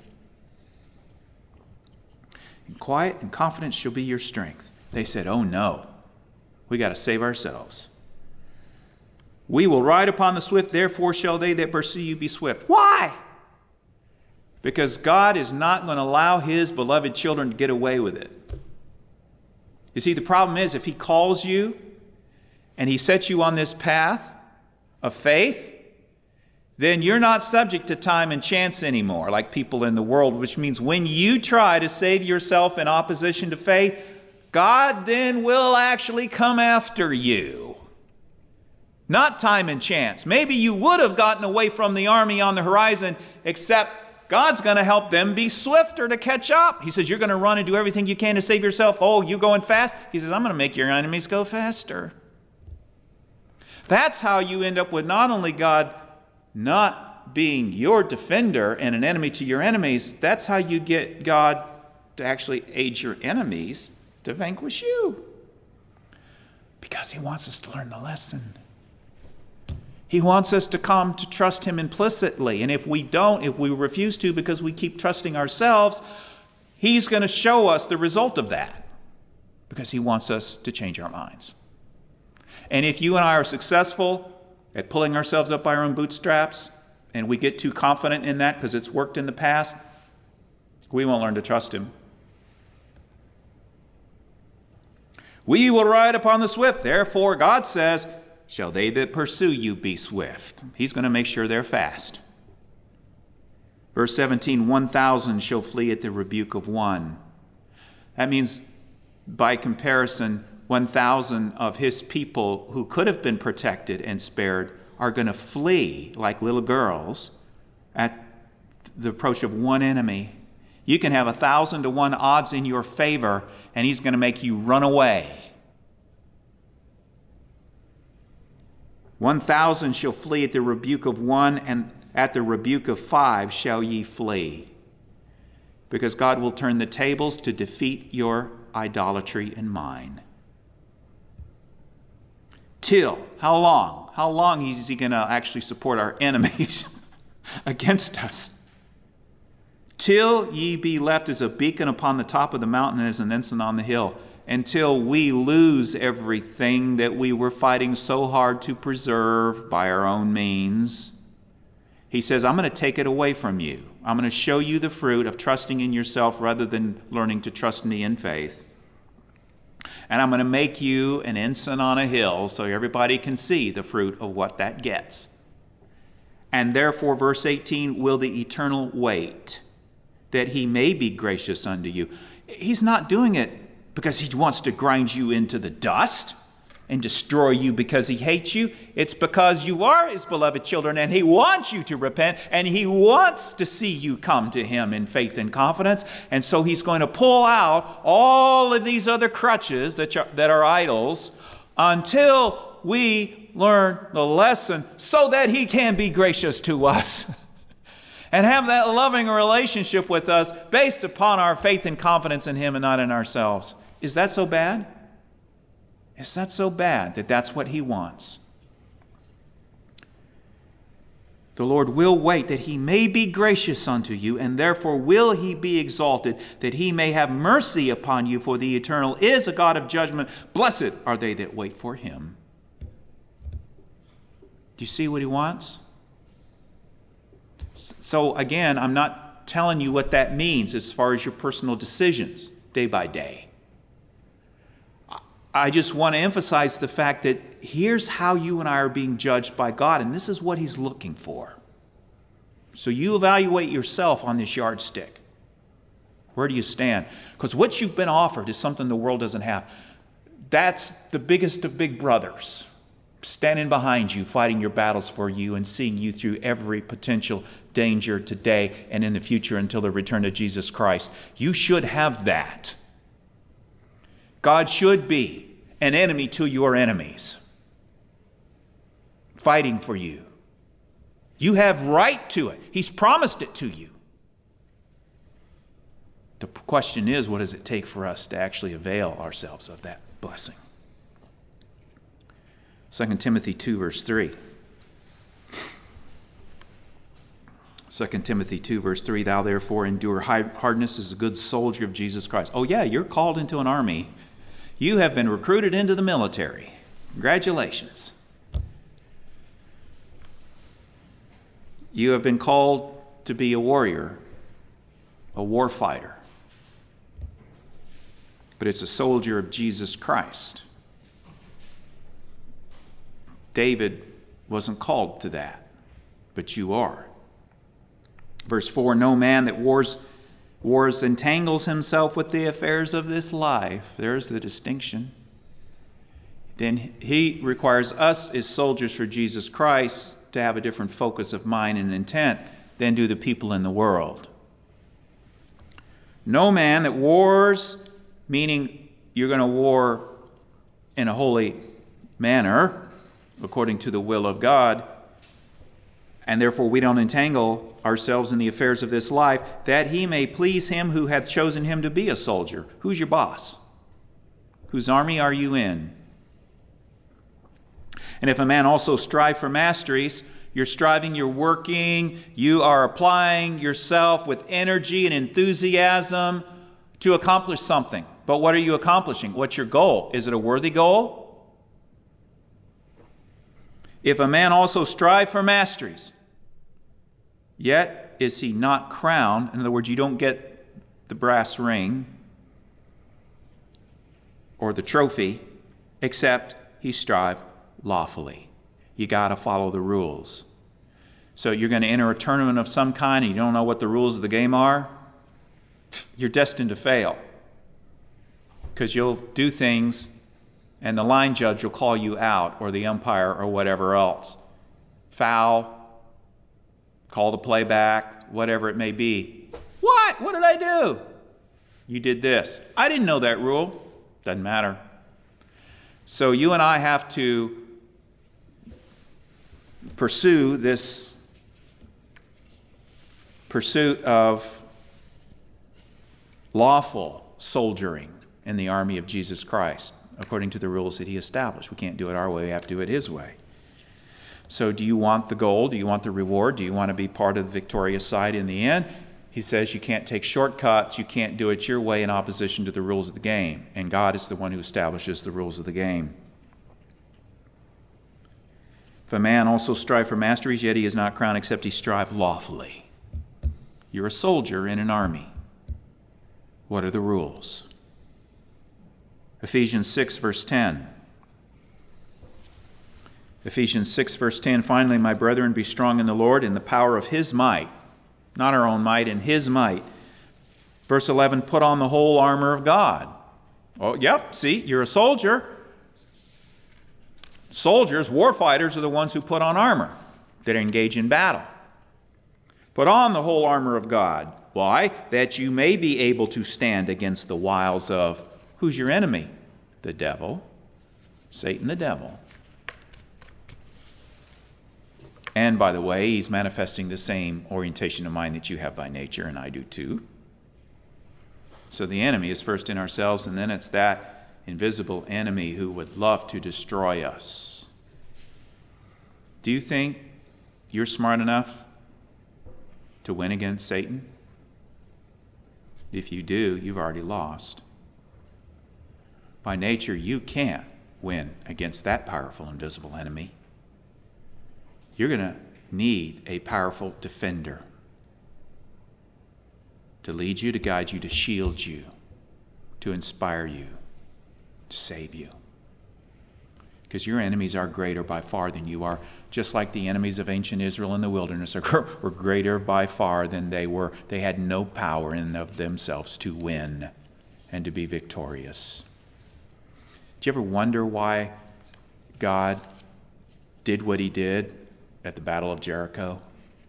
And quiet and confidence shall be your strength. They said, oh no, we got to save ourselves. We will ride upon the swift, therefore shall they that pursue you be swift. Why? Because God is not going to allow his beloved children to get away with it. You see, the problem is if he calls you and he sets you on this path of faith, then you're not subject to time and chance anymore like people in the world, which means when you try to save yourself in opposition to faith, God then will actually come after you. Not time and chance. Maybe you would have gotten away from the army on the horizon, except God's going to help them be swifter to catch up. He says, you're going to run and do everything you can to save yourself. Oh, you going fast? He says, I'm going to make your enemies go faster. That's how you end up with not only God not being your defender and an enemy to your enemies, that's how you get God to actually aid your enemies to vanquish you. Because he wants us to learn the lesson. He wants us to come to trust him implicitly. And if we don't, if we refuse to because we keep trusting ourselves, he's going to show us the result of that. Because he wants us to change our minds. And if you and I are successful at pulling ourselves up by our own bootstraps, and we get too confident in that because it's worked in the past, we won't learn to trust him. We will ride upon the swift. Therefore, God says, shall they that pursue you be swift. He's going to make sure they're fast. Verse seventeen, one thousand shall flee at the rebuke of one. That means, by comparison, one thousand of his people who could have been protected and spared are going to flee like little girls at the approach of one enemy. You can have a thousand to one odds in your favor, and he's going to make you run away. One thousand shall flee at the rebuke of one, and at the rebuke of five shall ye flee. Because God will turn the tables to defeat your idolatry and mine. Till, how long? How long is he going to actually support our enemies against us? Till ye be left as a beacon upon the top of the mountain and as an ensign on the hill. Until we lose everything that we were fighting so hard to preserve by our own means. He says, I'm going to take it away from you. I'm going to show you the fruit of trusting in yourself rather than learning to trust me in faith. And I'm going to make you an ensign on a hill so everybody can see the fruit of what that gets. And therefore, verse eighteen, will the eternal wait, that he may be gracious unto you. He's not doing it because he wants to grind you into the dust and destroy you because he hates you. It's because you are his beloved children and he wants you to repent and he wants to see you come to him in faith and confidence. And so he's going to pull out all of these other crutches that are, that are idols until we learn the lesson so that he can be gracious to us and have that loving relationship with us based upon our faith and confidence in him and not in ourselves. Is that so bad? Is that so bad that that's what he wants? The Lord will wait that he may be gracious unto you, and therefore will he be exalted, that he may have mercy upon you, for the Eternal is a God of judgment. Blessed are they that wait for him. Do you see what he wants? So again, I'm not telling you what that means as far as your personal decisions day by day. I just want to emphasize the fact that here's how you and I are being judged by God, and this is what he's looking for. So you evaluate yourself on this yardstick. Where do you stand? Because what you've been offered is something the world doesn't have. That's the biggest of big brothers. standing behind you, fighting your battles for you, and seeing you through every potential danger today and in the future until the return of Jesus Christ. You should have that. God should be an enemy to your enemies, fighting for you. You have right to it. He's promised it to you. The question is, what does it take for us to actually avail ourselves of that blessing? Second Timothy two, verse three. Second Timothy two, verse three, thou therefore endure hardness as a good soldier of Jesus Christ. Oh yeah, you're called into an army. You have been recruited into the military. Congratulations. You have been called to be a warrior, a war fighter. But it's a soldier of Jesus Christ. David wasn't called to that, but you are. Verse four, no man that wars, wars entangles himself with the affairs of this life. There's the distinction. Then he requires us as soldiers for Jesus Christ to have a different focus of mind and intent than do the people in the world. No man that wars, meaning you're going to war in a holy manner, according to the will of God, and therefore we don't entangle ourselves in the affairs of this life, that he may please him who hath chosen him to be a soldier. Who's your boss? Whose army are you in? And if a man also strive for masteries, you're striving, you're working, you are applying yourself with energy and enthusiasm to accomplish something. But what are you accomplishing? What's your goal? Is it a worthy goal? If a man also strive for masteries, yet is he not crowned, in other words, you don't get the brass ring or the trophy, except he strive lawfully. You got to follow the rules. So you're going to enter a tournament of some kind and you don't know what the rules of the game are, you're destined to fail. Because you'll do things and the line judge will call you out, or the umpire, or whatever else. Foul, call the play back, whatever it may be. What? What did I do? You did this. I didn't know that rule. Doesn't matter. So you and I have to pursue this pursuit of lawful soldiering in the army of Jesus Christ, according to the rules that he established. We can't do it our way, we have to do it his way. So do you want the goal? Do you want the reward? Do you want to be part of the victorious side in the end? He says you can't take shortcuts, you can't do it your way in opposition to the rules of the game. And God is the one who establishes the rules of the game. If a man also strive for masteries, yet he is not crowned except he strive lawfully. You're a soldier in an army. What are the rules? Ephesians six, verse ten. Ephesians six, verse ten, finally, my brethren, be strong in the Lord, in the power of his might. Not our own might, in his might. Verse eleven, put on the whole armor of God. Oh, yep, see, you're a soldier. Soldiers, warfighters, are the ones who put on armor, that engage in battle. Put on the whole armor of God. Why? That you may be able to stand against the wiles of, who's your enemy? The devil. Satan the devil. And by the way, he's manifesting the same orientation of mind that you have by nature, and I do too. So the enemy is first in ourselves, and then it's that invisible enemy who would love to destroy us. Do you think you're smart enough to win against Satan? If you do, you've already lost. By nature, you can't win against that powerful invisible enemy. You're going to need a powerful defender to lead you, to guide you, to shield you, to inspire you, to save you. Because your enemies are greater by far than you are, just like the enemies of ancient Israel in the wilderness are, were greater by far than they were. They had no power in and of themselves to win and to be victorious. Do you ever wonder why God did what he did at the Battle of Jericho?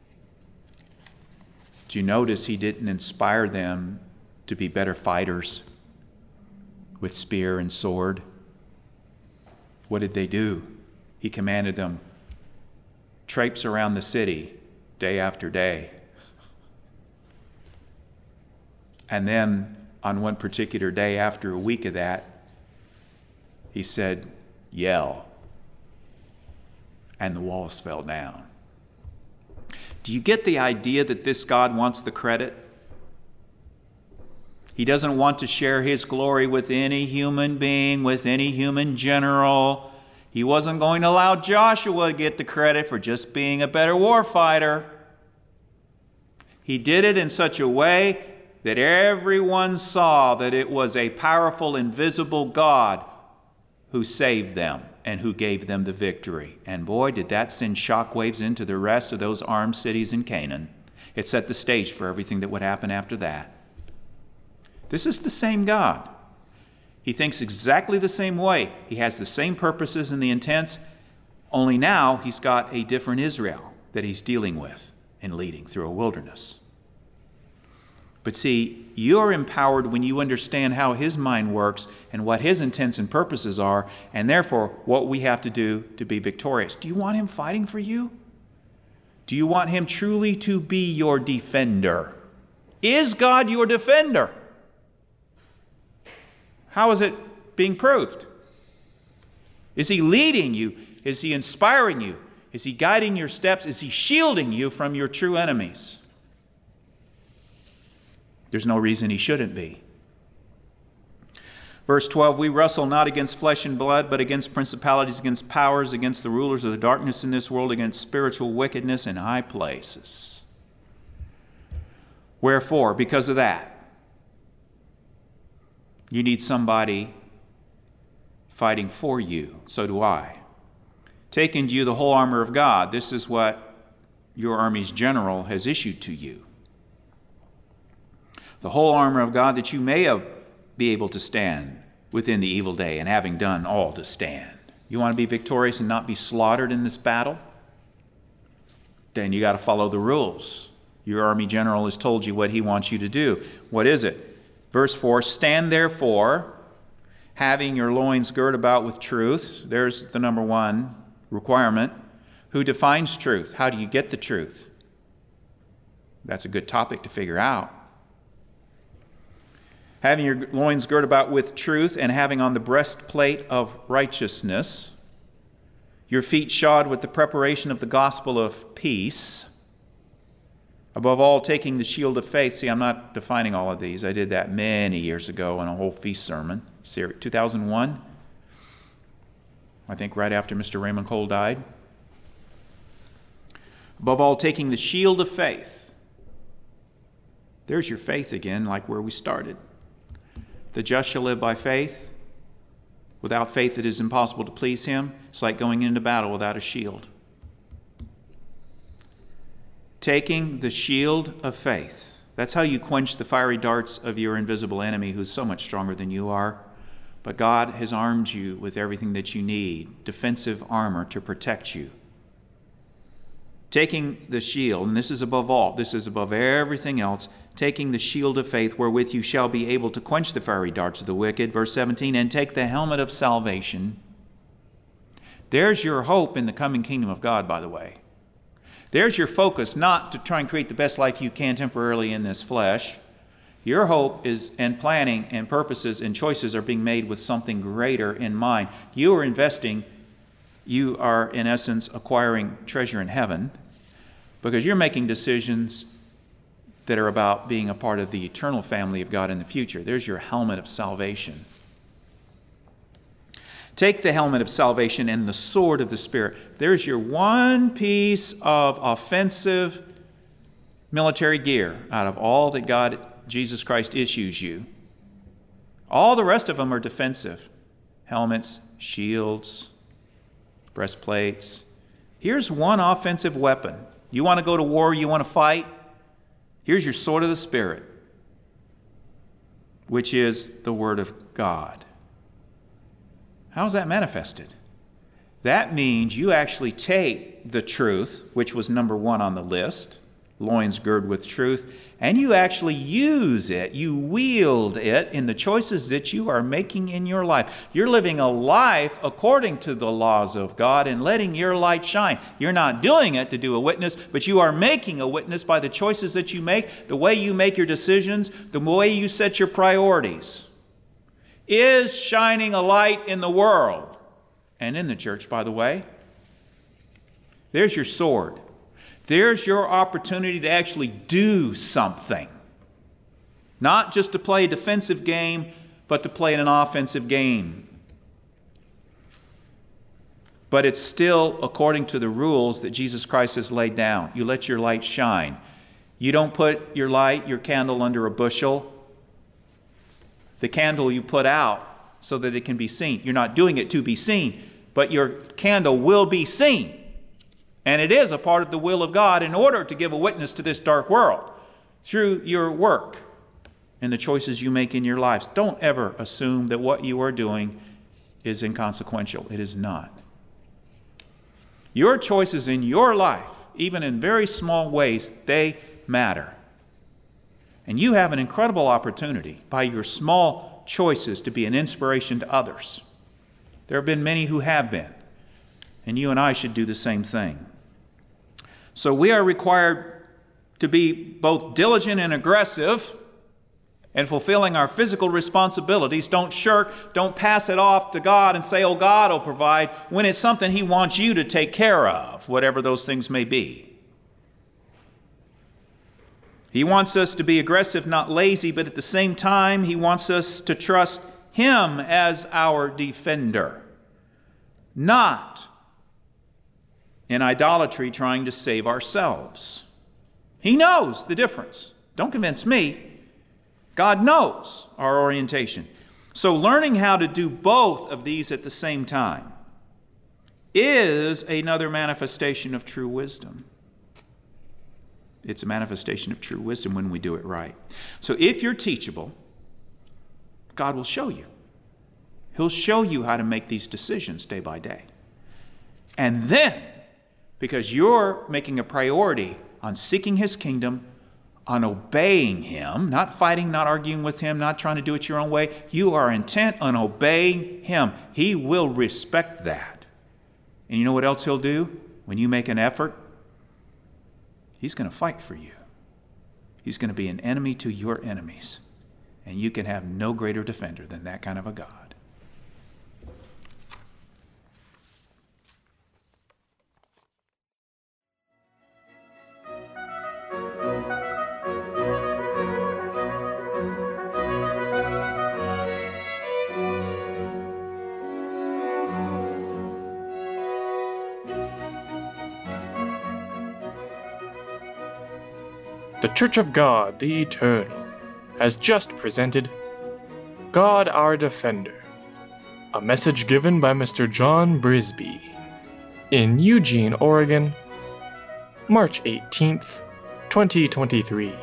Do you notice he didn't inspire them to be better fighters with spear and sword? What did they do? He commanded them, traipse around the city day after day. And then on one particular day after a week of that, he said, yell. And the walls fell down. Do you get the idea that this God wants the credit? He doesn't want to share his glory with any human being, with any human general. He wasn't going to allow Joshua to get the credit for just being a better warfighter. He did it in such a way that everyone saw that it was a powerful, invisible God who saved them and who gave them the victory. And boy, did that send shockwaves into the rest of those armed cities in Canaan. It set the stage for everything that would happen after that. This is the same God. He thinks exactly the same way. He has the same purposes and the intents, only now he's got a different Israel that he's dealing with and leading through a wilderness. But see, you're empowered when you understand how his mind works and what his intents and purposes are, and therefore what we have to do to be victorious. Do you want him fighting for you? Do you want him truly to be your defender? Is God your defender? How is it being proved? Is he leading you? Is he inspiring you? Is he guiding your steps? Is he shielding you from your true enemies? There's no reason he shouldn't be. Verse twelve, we wrestle not against flesh and blood, but against principalities, against powers, against the rulers of the darkness in this world, against spiritual wickedness in high places. Wherefore, because of that, you need somebody fighting for you. So do I. Take into you the whole armor of God. This is what your army's general has issued to you. The whole armor of God, that you may be able to stand within the evil day, and having done all to stand. You want to be victorious and not be slaughtered in this battle? Then you got to follow the rules. Your army general has told you what he wants you to do. What is it? Verse four, stand therefore, having your loins girt about with truth. There's the number one requirement. Who defines truth? How do you get the truth? That's a good topic to figure out. Having your loins girt about with truth, and having on the breastplate of righteousness, your feet shod with the preparation of the gospel of peace. Above all, taking the shield of faith. See, I'm not defining all of these. I did that many years ago in a whole feast sermon, two thousand one. I think right after Mister Raymond Cole died. Above all, taking the shield of faith. There's your faith again, like where we started. The just shall live by faith. Without faith it is impossible to please him. It's like going into battle without a shield. Taking the shield of faith. That's how you quench the fiery darts of your invisible enemy, who's so much stronger than you are. But God has armed you with everything that you need, defensive armor to protect you. Taking the shield, and this is above all, this is above everything else, taking the shield of faith, wherewith you shall be able to quench the fiery darts of the wicked. Verse seventeen, and take the helmet of salvation. There's your hope in the coming kingdom of God, by the way. There's your focus, not to try and create the best life you can temporarily in this flesh. Your hope is, and planning and purposes and choices are being made with something greater in mind. You are investing, you are in essence acquiring treasure in heaven, because you're making decisions that are about being a part of the eternal family of God in the future. There's your helmet of salvation. Take the helmet of salvation and the sword of the Spirit. There's your one piece of offensive military gear out of all that God, Jesus Christ, issues you. All the rest of them are defensive. Helmets, shields, breastplates. Here's one offensive weapon. You want to go to war, you want to fight? Here's your sword of the Spirit, which is the Word of God. How is that manifested? That means you actually take the truth, which was number one on the list, loins gird with truth, and you actually use it, you wield it in the choices that you are making in your life. You're living a life according to the laws of God and letting your light shine. You're not doing it to do a witness, but you are making a witness by the choices that you make, the way you make your decisions, the way you set your priorities. Is shining a light in the world and in the church, by the way. There's your sword. There's your opportunity to actually do something. Not just to play a defensive game, but to play an offensive game. But it's still according to the rules that Jesus Christ has laid down. You let your light shine. You don't put your light, your candle under a bushel. The candle you put out so that it can be seen. You're not doing it to be seen, but your candle will be seen. And it is a part of the will of God in order to give a witness to this dark world through your work and the choices you make in your lives. Don't ever assume that what you are doing is inconsequential. It is not. Your choices in your life, even in very small ways, they matter. And you have an incredible opportunity by your small choices to be an inspiration to others. There have been many who have been, and you and I should do the same thing. So we are required to be both diligent and aggressive in fulfilling our physical responsibilities. Don't shirk, don't pass it off to God and say, oh, God will provide, when it's something He wants you to take care of, whatever those things may be. He wants us to be aggressive, not lazy, but at the same time, He wants us to trust Him as our defender, not in idolatry trying to save ourselves. He knows the difference. Don't convince me. God knows our orientation. So learning how to do both of these at the same time is another manifestation of true wisdom. It's a manifestation of true wisdom when we do it right. So if you're teachable, God will show you. He'll show you how to make these decisions day by day. And then, because you're making a priority on seeking His kingdom, on obeying Him, not fighting, not arguing with Him, not trying to do it your own way, you are intent on obeying Him. He will respect that. And you know what else He'll do when you make an effort? He's going to fight for you. He's going to be an enemy to your enemies. And you can have no greater defender than that kind of a God. The Church of God, the Eternal, has just presented God Our Defender, a message given by Mister John Brisby in Eugene, Oregon, March eighteenth, twenty twenty-three.